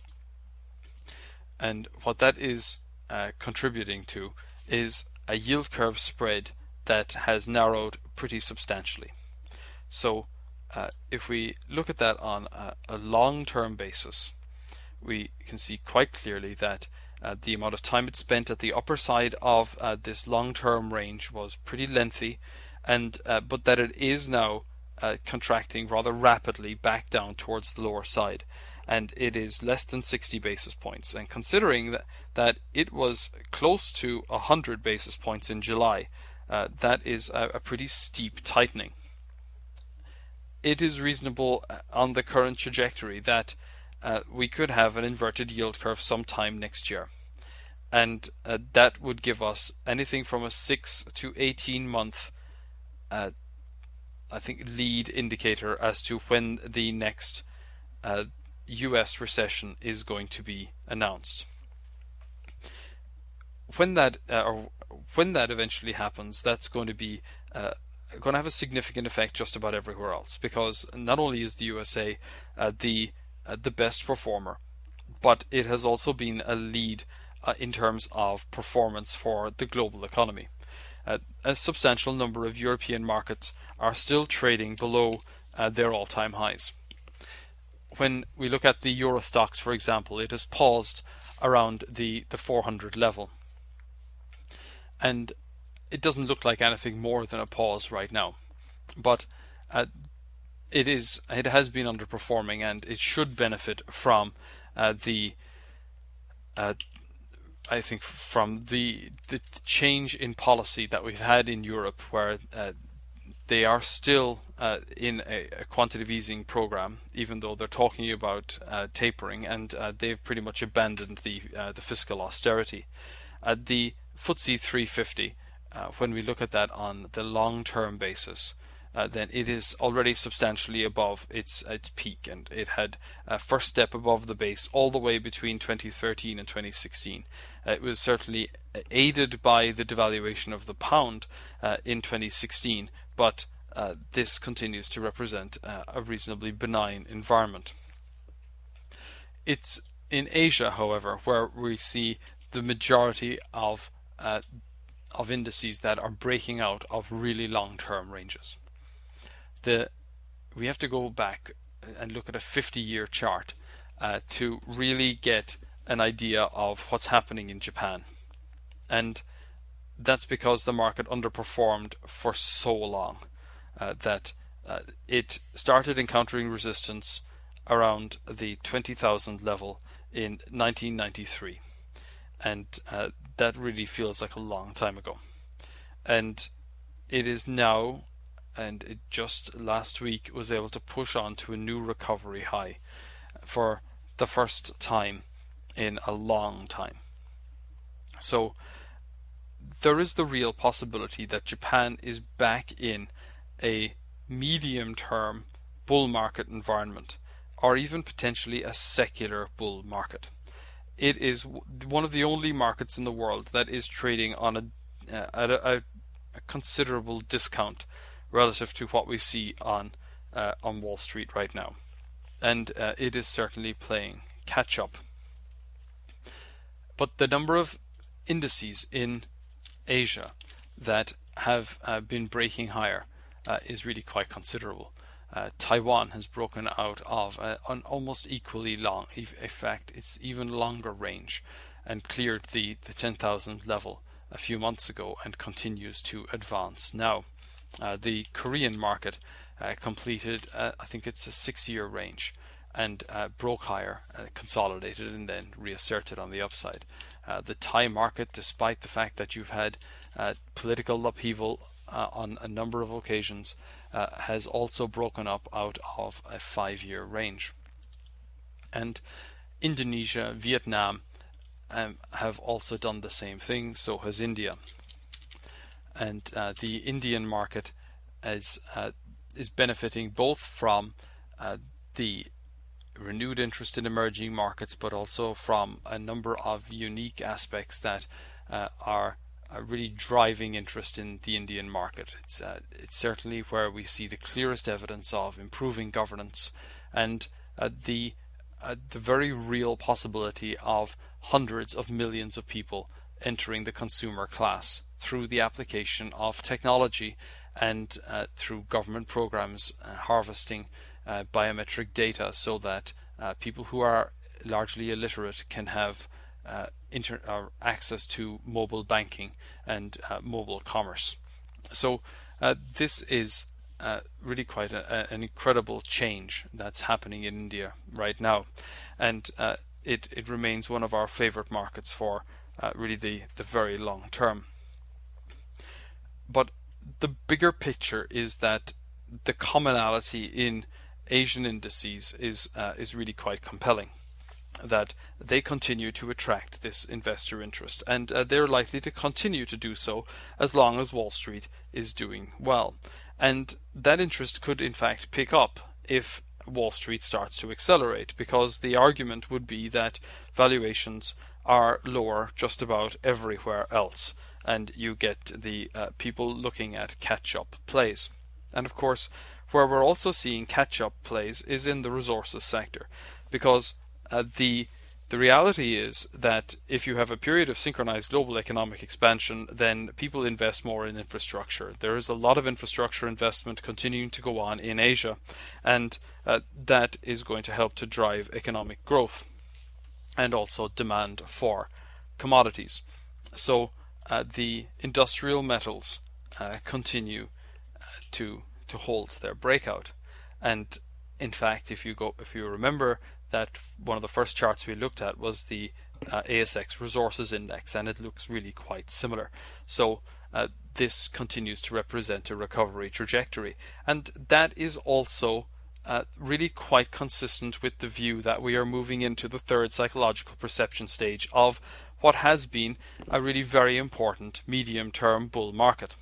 And what that is uh, contributing to is a yield curve spread that has narrowed pretty substantially. So uh, if we look at that on a, a long-term basis, we can see quite clearly that uh, the amount of time it spent at the upper side of uh, this long-term range was pretty lengthy, and uh, but that it is now uh, contracting rather rapidly back down towards the lower side. And it is less than sixty basis points. And considering that, that it was close to one hundred basis points in July, uh, that is a, a pretty steep tightening. It is reasonable on the current trajectory that uh, we could have an inverted yield curve sometime next year. And uh, that would give us anything from a six to eighteen month uh, I think lead indicator as to when the next uh, U S recession is going to be announced. When that uh, or when that eventually happens, that's going to be uh, going to have a significant effect just about everywhere else, because not only is the U S A uh, the uh, the best performer, but it has also been a lead uh, in terms of performance for the global economy. Uh, a substantial number of European markets are still trading below uh, their all-time highs. When we look at the Euro stocks, for example, it has paused around the, the four hundred level. And it doesn't look like anything more than a pause right now. But uh, it is it has been underperforming, and it should benefit from uh, the uh, I think from the the change in policy that we've had in Europe, where uh, they are still uh, in a, a quantitative easing program, even though they're talking about uh, tapering, and uh, they've pretty much abandoned the uh, the fiscal austerity. Uh, the F T S E three fifty, uh, when we look at that on the long-term basis, uh, then it is already substantially above its its peak, and it had a first step above the base all the way between twenty thirteen and twenty sixteen. Uh, it was certainly aided by the devaluation of the pound uh, in twenty sixteen, but uh, this continues to represent uh, a reasonably benign environment. It's in Asia, however, where we see the majority of uh, of indices that are breaking out of really long-term ranges. The we have to go back and look at a fifty-year chart uh, to really get an idea of what's happening in Japan, and that's because the market underperformed for so long uh, that uh, it started encountering resistance around the twenty thousand level in nineteen ninety-three, and uh, that really feels like a long time ago. And it is now, and it just last week was able to push on to a new recovery high for the first time in a long time. So there is the real possibility that Japan is back in a medium-term bull market environment, or even potentially a secular bull market. It is one of the only markets in the world that is trading on a, uh, at a, a, a considerable discount relative to what we see on uh, on Wall Street right now, and uh, it is certainly playing catch up. But the number of indices in Asia that have uh, been breaking higher uh, is really quite considerable. Uh, Taiwan has broken out of uh, an almost equally long, in fact it's even longer range, and cleared the, the ten thousand level a few months ago and continues to advance now. Uh, the Korean market uh, completed, uh, I think it's a six-year range, and uh, broke higher, uh, consolidated, and then reasserted on the upside. Uh, the Thai market, despite the fact that you've had uh, political upheaval uh, on a number of occasions, uh, has also broken up out of a five-year range. And Indonesia, Vietnam um, have also done the same thing, so has India. And uh, the Indian market is, uh, is benefiting both from uh, the renewed interest in emerging markets, but also from a number of unique aspects that uh, are, are really driving interest in the Indian market. It's, uh, it's certainly where we see the clearest evidence of improving governance, and uh, the uh, the very real possibility of hundreds of millions of people entering the consumer class through the application of technology and uh, through government programs uh, harvesting Uh, biometric data, so that uh, people who are largely illiterate can have uh, inter- or access to mobile banking and uh, mobile commerce. So uh, this is uh, really quite a, a, an incredible change that's happening in India right now, and uh, it, it remains one of our favorite markets for uh, really the, the very long term. But the bigger picture is that the commonality in Asian indices is uh, is really quite compelling, that they continue to attract this investor interest, and uh, they're likely to continue to do so as long as Wall Street is doing well. And that interest could in fact pick up if Wall Street starts to accelerate, because the argument would be that valuations are lower just about everywhere else, and you get the uh, people looking at catch-up plays. And of course, where we're also seeing catch-up plays is in the resources sector, because uh, the the reality is that if you have a period of synchronized global economic expansion, then people invest more in infrastructure. There is a lot of infrastructure investment continuing to go on in Asia, and uh, that is going to help to drive economic growth and also demand for commodities. So uh, the industrial metals uh, continue uh, to to hold their breakout. And in fact, if you go if you remember that one of the first charts we looked at was the uh, A S X Resources Index, and it looks really quite similar. So uh, this continues to represent a recovery trajectory, and that is also uh, really quite consistent with the view that we are moving into the third psychological perception stage of what has been a really very important medium-term bull market.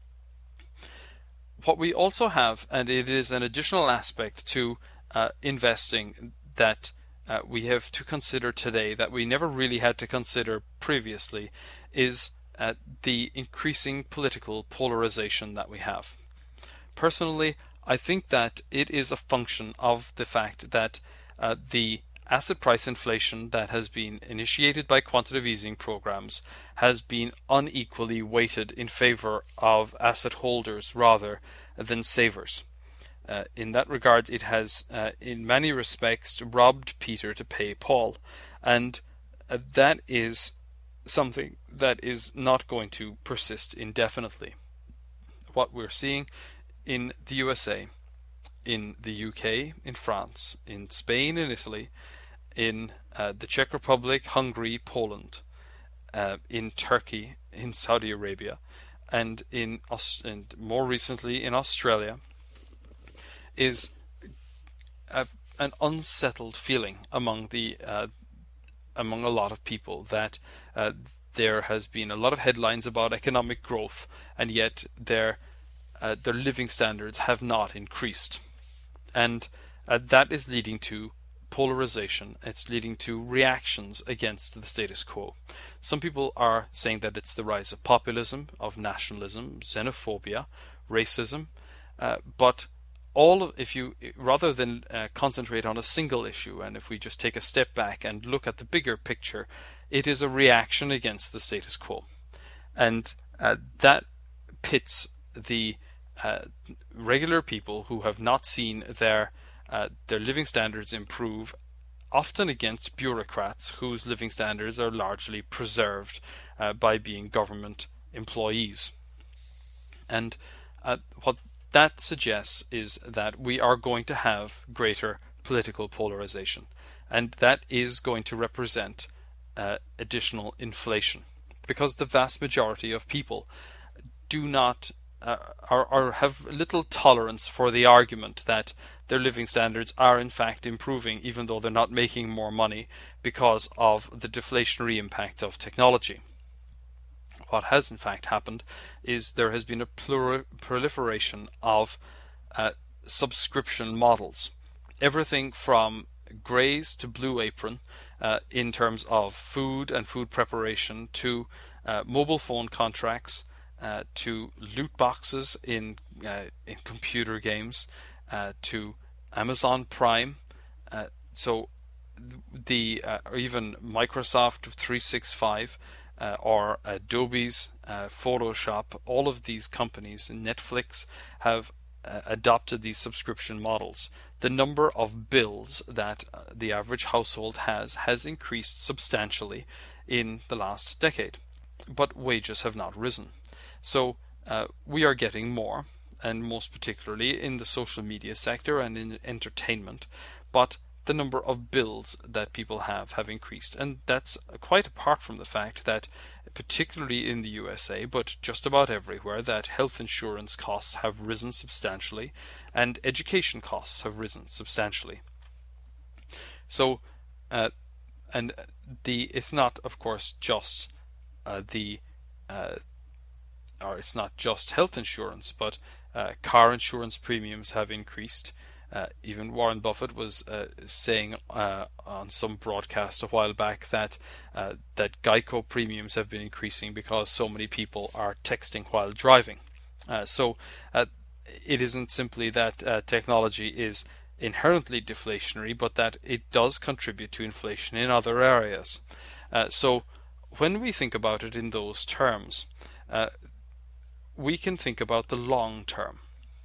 What we also have, and it is an additional aspect to uh, investing that uh, we have to consider today that we never really had to consider previously, is uh, the increasing political polarization that we have. Personally, I think that it is a function of the fact that uh, the asset price inflation that has been initiated by quantitative easing programs has been unequally weighted in favor of asset holders rather than savers. Uh, in that regard, it has, uh, in many respects, robbed Peter to pay Paul, and uh, that is something that is not going to persist indefinitely. What we're seeing in the U S A, in the U K, in France, in Spain, in Italy, in uh, the Czech Republic, Hungary, Poland, uh, in Turkey, in Saudi Arabia, and in Aust- and more recently in Australia, is a, an unsettled feeling among the uh, among a lot of people that uh, there has been a lot of headlines about economic growth, and yet their uh, their living standards have not increased, and uh, that is leading to polarization. It's leading to reactions against the status quo. Some people are saying that it's the rise of populism, of nationalism, xenophobia, racism, uh, but all of, if you rather than uh, concentrate on a single issue, and if we just take a step back and look at the bigger picture, it is a reaction against the status quo, and uh, that pits the uh, regular people who have not seen their uh, their living standards improve, often against bureaucrats whose living standards are largely preserved uh, by being government employees. And uh, what that suggests is that we are going to have greater political polarization, and that is going to represent uh, additional inflation, because the vast majority of people do not uh, are, are have little tolerance for the argument that their living standards are in fact improving, even though they're not making more money because of the deflationary impact of technology. What has in fact happened is there has been a plur- proliferation of uh, subscription models. Everything from Graze to Blue Apron uh, in terms of food and food preparation, to uh, mobile phone contracts, uh, to loot boxes in, uh, in computer games, uh, to Amazon Prime. Uh, so the uh, or even Microsoft three sixty-five. Uh, or Adobe's uh, Photoshop, all of these companies, and Netflix, have uh, adopted these subscription models. The number of bills that uh, the average household has has increased substantially in the last decade, but wages have not risen. So uh, we are getting more, and most particularly in the social media sector and in entertainment, but the number of bills that people have have increased, and that's quite apart from the fact that, particularly in the U S A, but just about everywhere, that health insurance costs have risen substantially and education costs have risen substantially. So uh, and the it's not, of course, just uh, the uh, or it's not just health insurance, but uh, car insurance premiums have increased. Uh, even Warren Buffett was uh, saying uh, on some broadcast a while back that uh, that Geico premiums have been increasing because so many people are texting while driving. Uh, so uh, it isn't simply that uh, technology is inherently deflationary, but that it does contribute to inflation in other areas. Uh, so when we think about it in those terms, uh, we can think about the long term.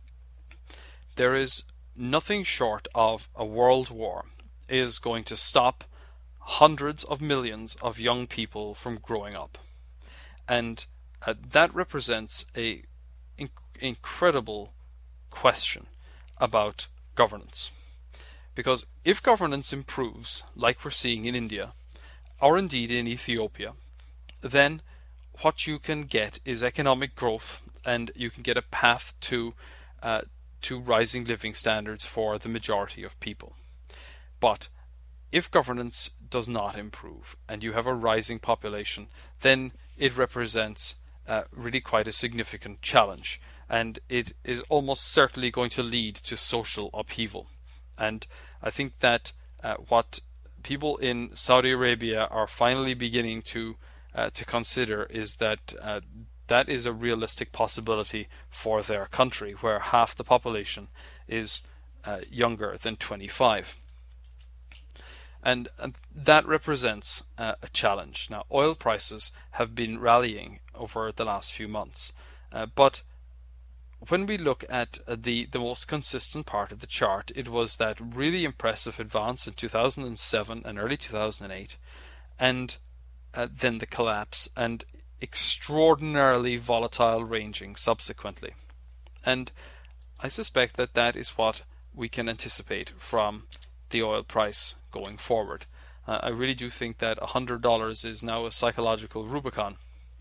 There is nothing short of a world war is going to stop hundreds of millions of young people from growing up, and uh, that represents a inc- incredible question about governance. Because if governance improves, like we're seeing in India, or indeed in Ethiopia, then what you can get is economic growth, and you can get a path to uh, to rising living standards for the majority of people. But if governance does not improve and you have a rising population, then it represents uh, really quite a significant challenge, and it is almost certainly going to lead to social upheaval. And I think that uh, what people in Saudi Arabia are finally beginning to uh, to consider is that uh, that is a realistic possibility for their country, where half the population is uh, younger than twenty-five. And, and that represents uh, a challenge. Now, oil prices have been rallying over the last few months, uh, but when we look at uh, the, the most consistent part of the chart, it was that really impressive advance in two thousand seven and early two thousand eight, and uh, then the collapse and extraordinarily volatile ranging subsequently. And I suspect that that is what we can anticipate from the oil price going forward. Uh, I really do think that one hundred dollars is now a psychological Rubicon.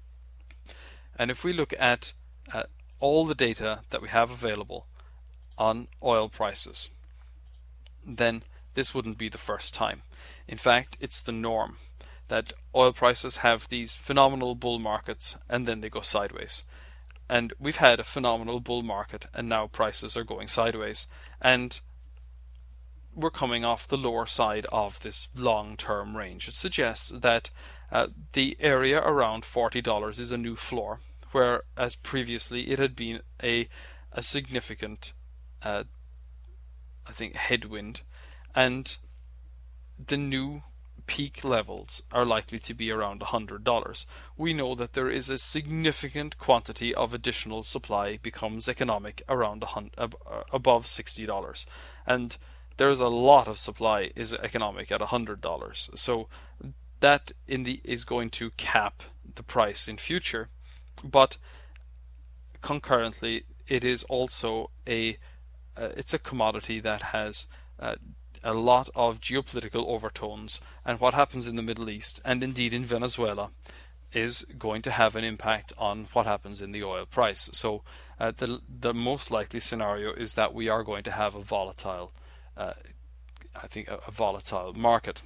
And if we look at uh, all the data that we have available on oil prices, then this wouldn't be the first time. In fact, it's the norm that oil prices have these phenomenal bull markets and then they go sideways. And we've had a phenomenal bull market and now prices are going sideways. And we're coming off the lower side of this long-term range. It suggests that uh, the area around forty dollars is a new floor, whereas previously it had been a a significant, uh, I think, headwind, and the new peak levels are likely to be around one hundred dollars. We know that there is a significant quantity of additional supply becomes economic around a hun- ab- above sixty dollars, and there's a lot of supply is economic at one hundred dollars. So that in the is going to cap the price in future, but concurrently it is also a uh, it's a commodity that has uh, a lot of geopolitical overtones, and what happens in the Middle East and indeed in Venezuela is going to have an impact on what happens in the oil price. So uh, the the most likely scenario is that we are going to have a volatile Uh, I think a, a volatile market.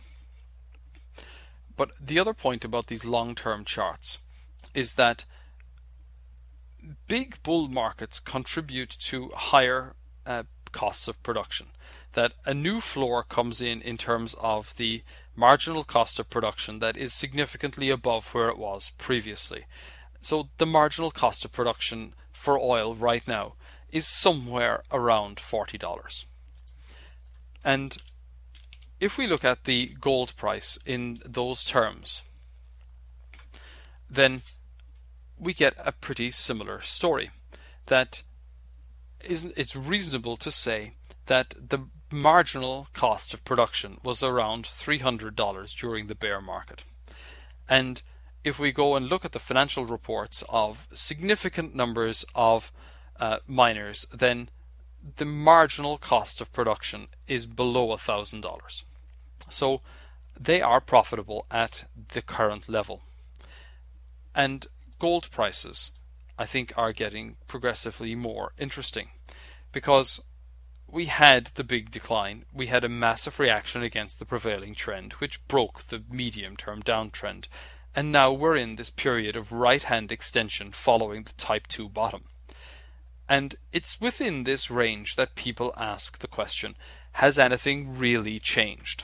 But the other point about these long-term charts is that big bull markets contribute to higher uh, costs of production. That a new floor comes in in terms of the marginal cost of production that is significantly above where it was previously. So the marginal cost of production for oil right now is somewhere around forty dollars. And if we look at the gold price in those terms, then we get a pretty similar story. That isn't, it's reasonable to say that the marginal cost of production was around three hundred dollars during the bear market. And if we go and look at the financial reports of significant numbers of uh, miners, then the marginal cost of production is below one thousand dollars. So they are profitable at the current level. And gold prices, I think, are getting progressively more interesting, because we had the big decline. We had a massive reaction against the prevailing trend, which broke the medium-term downtrend. And now we're in this period of right-hand extension following the type two bottom. And it's within this range that people ask the question, has anything really changed?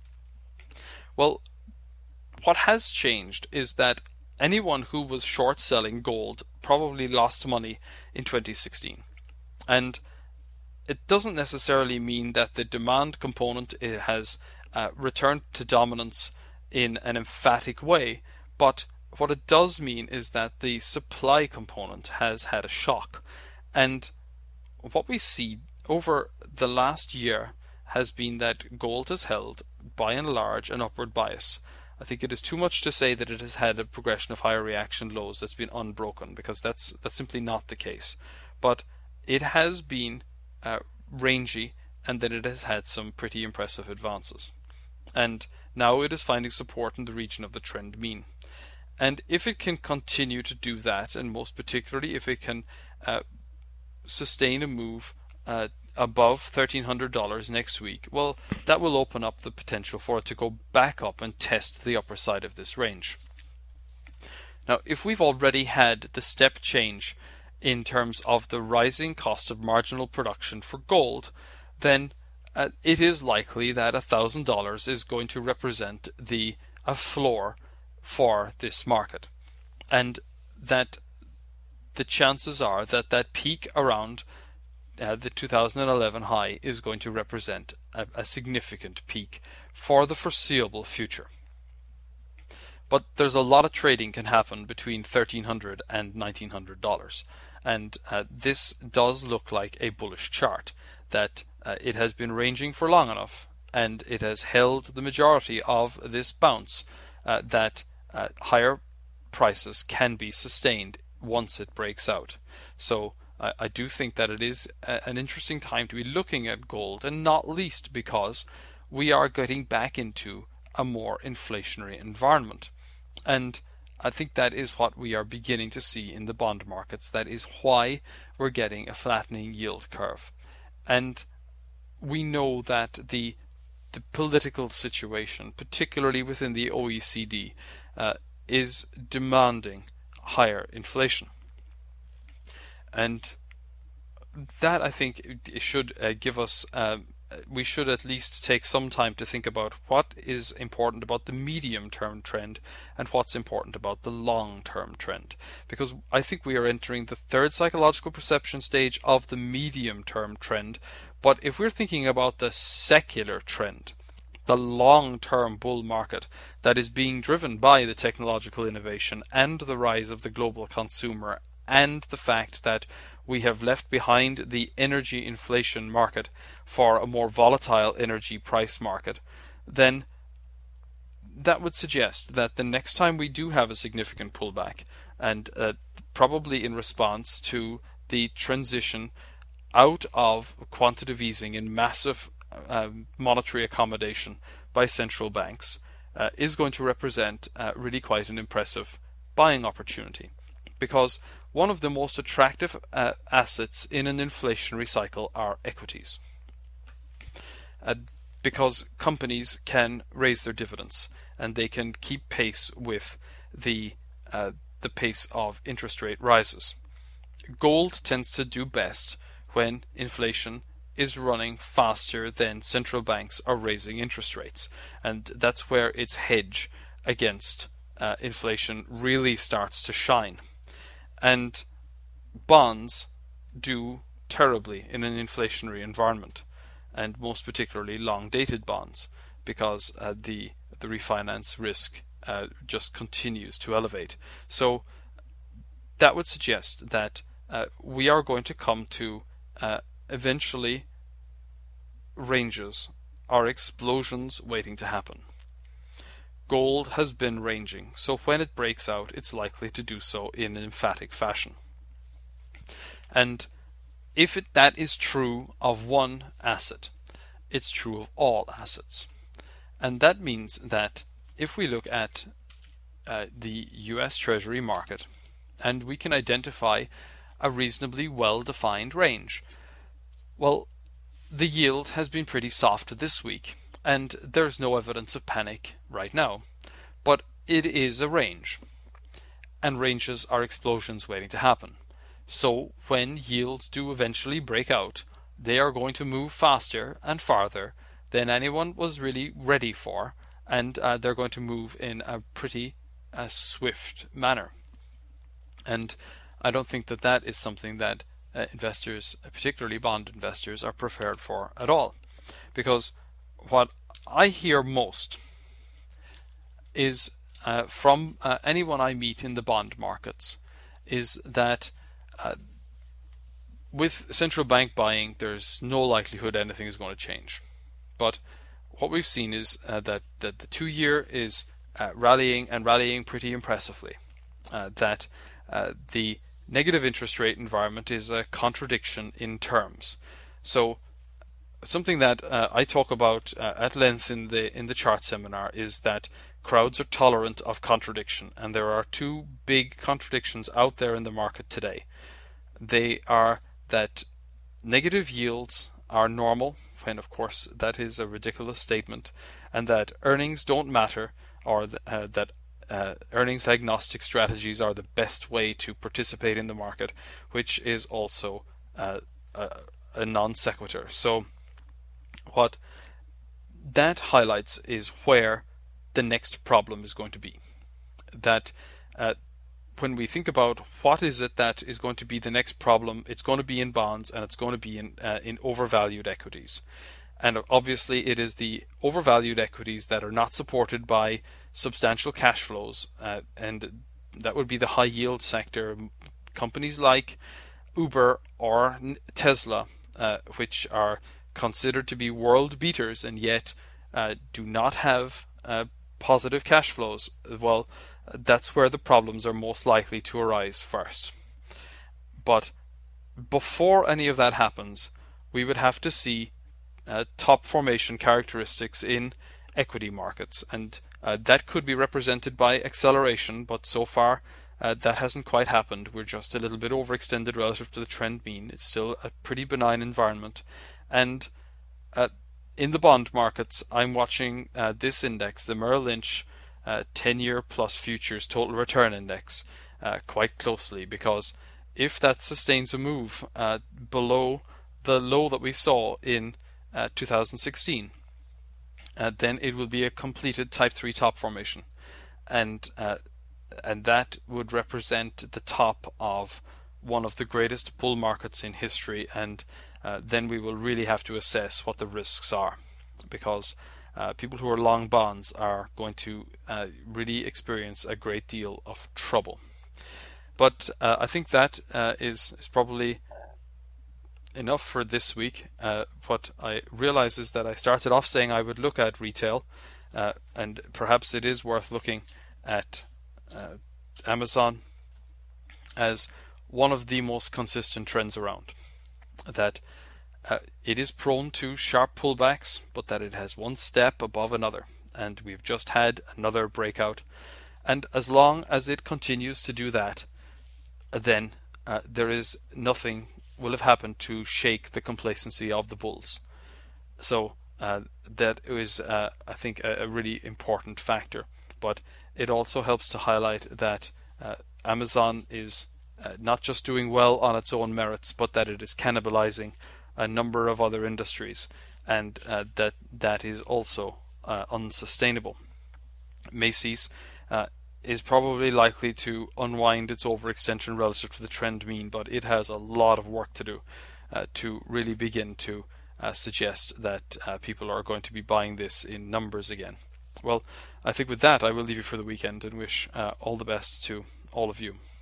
Well, what has changed is that anyone who was short selling gold probably lost money in twenty sixteen. And it doesn't necessarily mean that the demand component has uh, returned to dominance in an emphatic way, but what it does mean is that the supply component has had a shock. And what we see over the last year has been that gold has held, by and large, an upward bias. I think it is too much to say that it has had a progression of higher reaction lows that's been unbroken, because that's that's simply not the case. But it has been uh, rangy, and then it has had some pretty impressive advances. And now it is finding support in the region of the trend mean. And if it can continue to do that, and most particularly if it can uh, sustain a move uh, above thirteen hundred dollars next week, well, that will open up the potential for it to go back up and test the upper side of this range. Now, if we've already had the step change in terms of the rising cost of marginal production for gold, then uh, it is likely that one thousand dollars is going to represent the a floor for this market, and that the chances are that that peak around uh, the two thousand eleven high is going to represent a, a significant peak for the foreseeable future. But there's a lot of trading can happen between thirteen hundred dollars and nineteen hundred dollars. And uh, this does look like a bullish chart, that uh, it has been ranging for long enough, and it has held the majority of this bounce, uh, that uh, higher prices can be sustained once it breaks out. So I, I do think that it is a, an interesting time to be looking at gold, and not least because we are getting back into a more inflationary environment. And I think that is what we are beginning to see in the bond markets. That is why we're getting a flattening yield curve. And we know that the the political situation, particularly within the O E C D, uh, is demanding higher inflation. And that, I think, should uh, give us uh, we should at least take some time to think about what is important about the medium-term trend and what's important about the long-term trend. Because I think we are entering the third psychological perception stage of the medium-term trend. But if we're thinking about the secular trend, the long-term bull market that is being driven by the technological innovation and the rise of the global consumer, and the fact that we have left behind the energy inflation market for a more volatile energy price market, then that would suggest that the next time we do have a significant pullback, and uh, probably in response to the transition out of quantitative easing and massive uh, monetary accommodation by central banks, uh, is going to represent uh, really quite an impressive buying opportunity. Because one of the most attractive uh, assets in an inflationary cycle are equities. Uh, because companies can raise their dividends and they can keep pace with the uh, the pace of interest rate rises. Gold tends to do best when inflation is running faster than central banks are raising interest rates, and that's where its hedge against uh, inflation really starts to shine. And bonds do terribly in an inflationary environment, and most particularly long-dated bonds, because uh, the the refinance risk uh, just continues to elevate. So that would suggest that uh, we are going to come to uh, eventually ranges or explosions waiting to happen. Gold has been ranging, so when it breaks out, it's likely to do so in an emphatic fashion. And if it, that is true of one asset, it's true of all assets. And that means that if we look at uh, the U S Treasury market, and we can identify a reasonably well-defined range, well, the yield has been pretty soft this week, and there's no evidence of panic right now. But it is a range, and ranges are explosions waiting to happen. So when yields do eventually break out, they are going to move faster and farther than anyone was really ready for, and uh, they're going to move in a pretty uh, swift manner. And I don't think that that is something that uh, investors, particularly bond investors, are prepared for at all. Because what I hear most is uh, from uh, anyone I meet in the bond markets is that uh, with central bank buying, there's no likelihood anything is going to change. But what we've seen is uh, that, that the two-year is uh, rallying and rallying pretty impressively. Uh, that uh, the negative interest rate environment is a contradiction in terms. So something that uh, I talk about uh, at length in the in the chart seminar is that crowds are tolerant of contradiction, and there are two big contradictions out there in the market today. They are that negative yields are normal, when of course that is a ridiculous statement, and that earnings don't matter, or th- uh, that uh, earnings agnostic strategies are the best way to participate in the market, which is also uh, a, a non sequitur. So what that highlights is where the next problem is going to be. That uh, when we think about what is it that is going to be the next problem, it's going to be in bonds, and it's going to be in uh, in overvalued equities. And obviously, it is the overvalued equities that are not supported by substantial cash flows, uh, and that would be the high yield sector. Companies like Uber or Tesla, uh, which are considered to be world beaters and yet uh, do not have uh, positive cash flows. Well, that's where the problems are most likely to arise first. But before any of that happens, we would have to see uh, top formation characteristics in equity markets, and uh, that could be represented by acceleration, but so far uh, that hasn't quite happened. We're just a little bit overextended relative to the trend mean. It's still a pretty benign environment. And uh, in the bond markets, I'm watching uh, this index, the Merrill Lynch uh, ten-year plus futures total return index, uh, quite closely, because if that sustains a move uh, below the low that we saw in uh, two thousand sixteen, uh, then it will be a completed Type three top formation, and uh, and that would represent the top of one of the greatest bull markets in history, and uh, then we will really have to assess what the risks are, because uh, people who are long bonds are going to uh, really experience a great deal of trouble. But uh, I think that uh, is, is probably enough for this week. Uh, what I realize is that I started off saying I would look at retail, uh, and perhaps it is worth looking at uh, Amazon as one of the most consistent trends around. That uh, it is prone to sharp pullbacks, but that it has one step above another, and we've just had another breakout. And as long as it continues to do that, then uh, there is nothing will have happened to shake the complacency of the bulls. So uh, that is, uh, I think, a, a really important factor. But it also helps to highlight that uh, Amazon is uh, not just doing well on its own merits, but that it is cannibalizing a number of other industries, and uh, that that is also uh, unsustainable. Macy's uh, is probably likely to unwind its overextension relative to the trend mean, but it has a lot of work to do uh, to really begin to uh, suggest that uh, people are going to be buying this in numbers again. Well, I think with that I will leave you for the weekend and wish uh, all the best to all of you.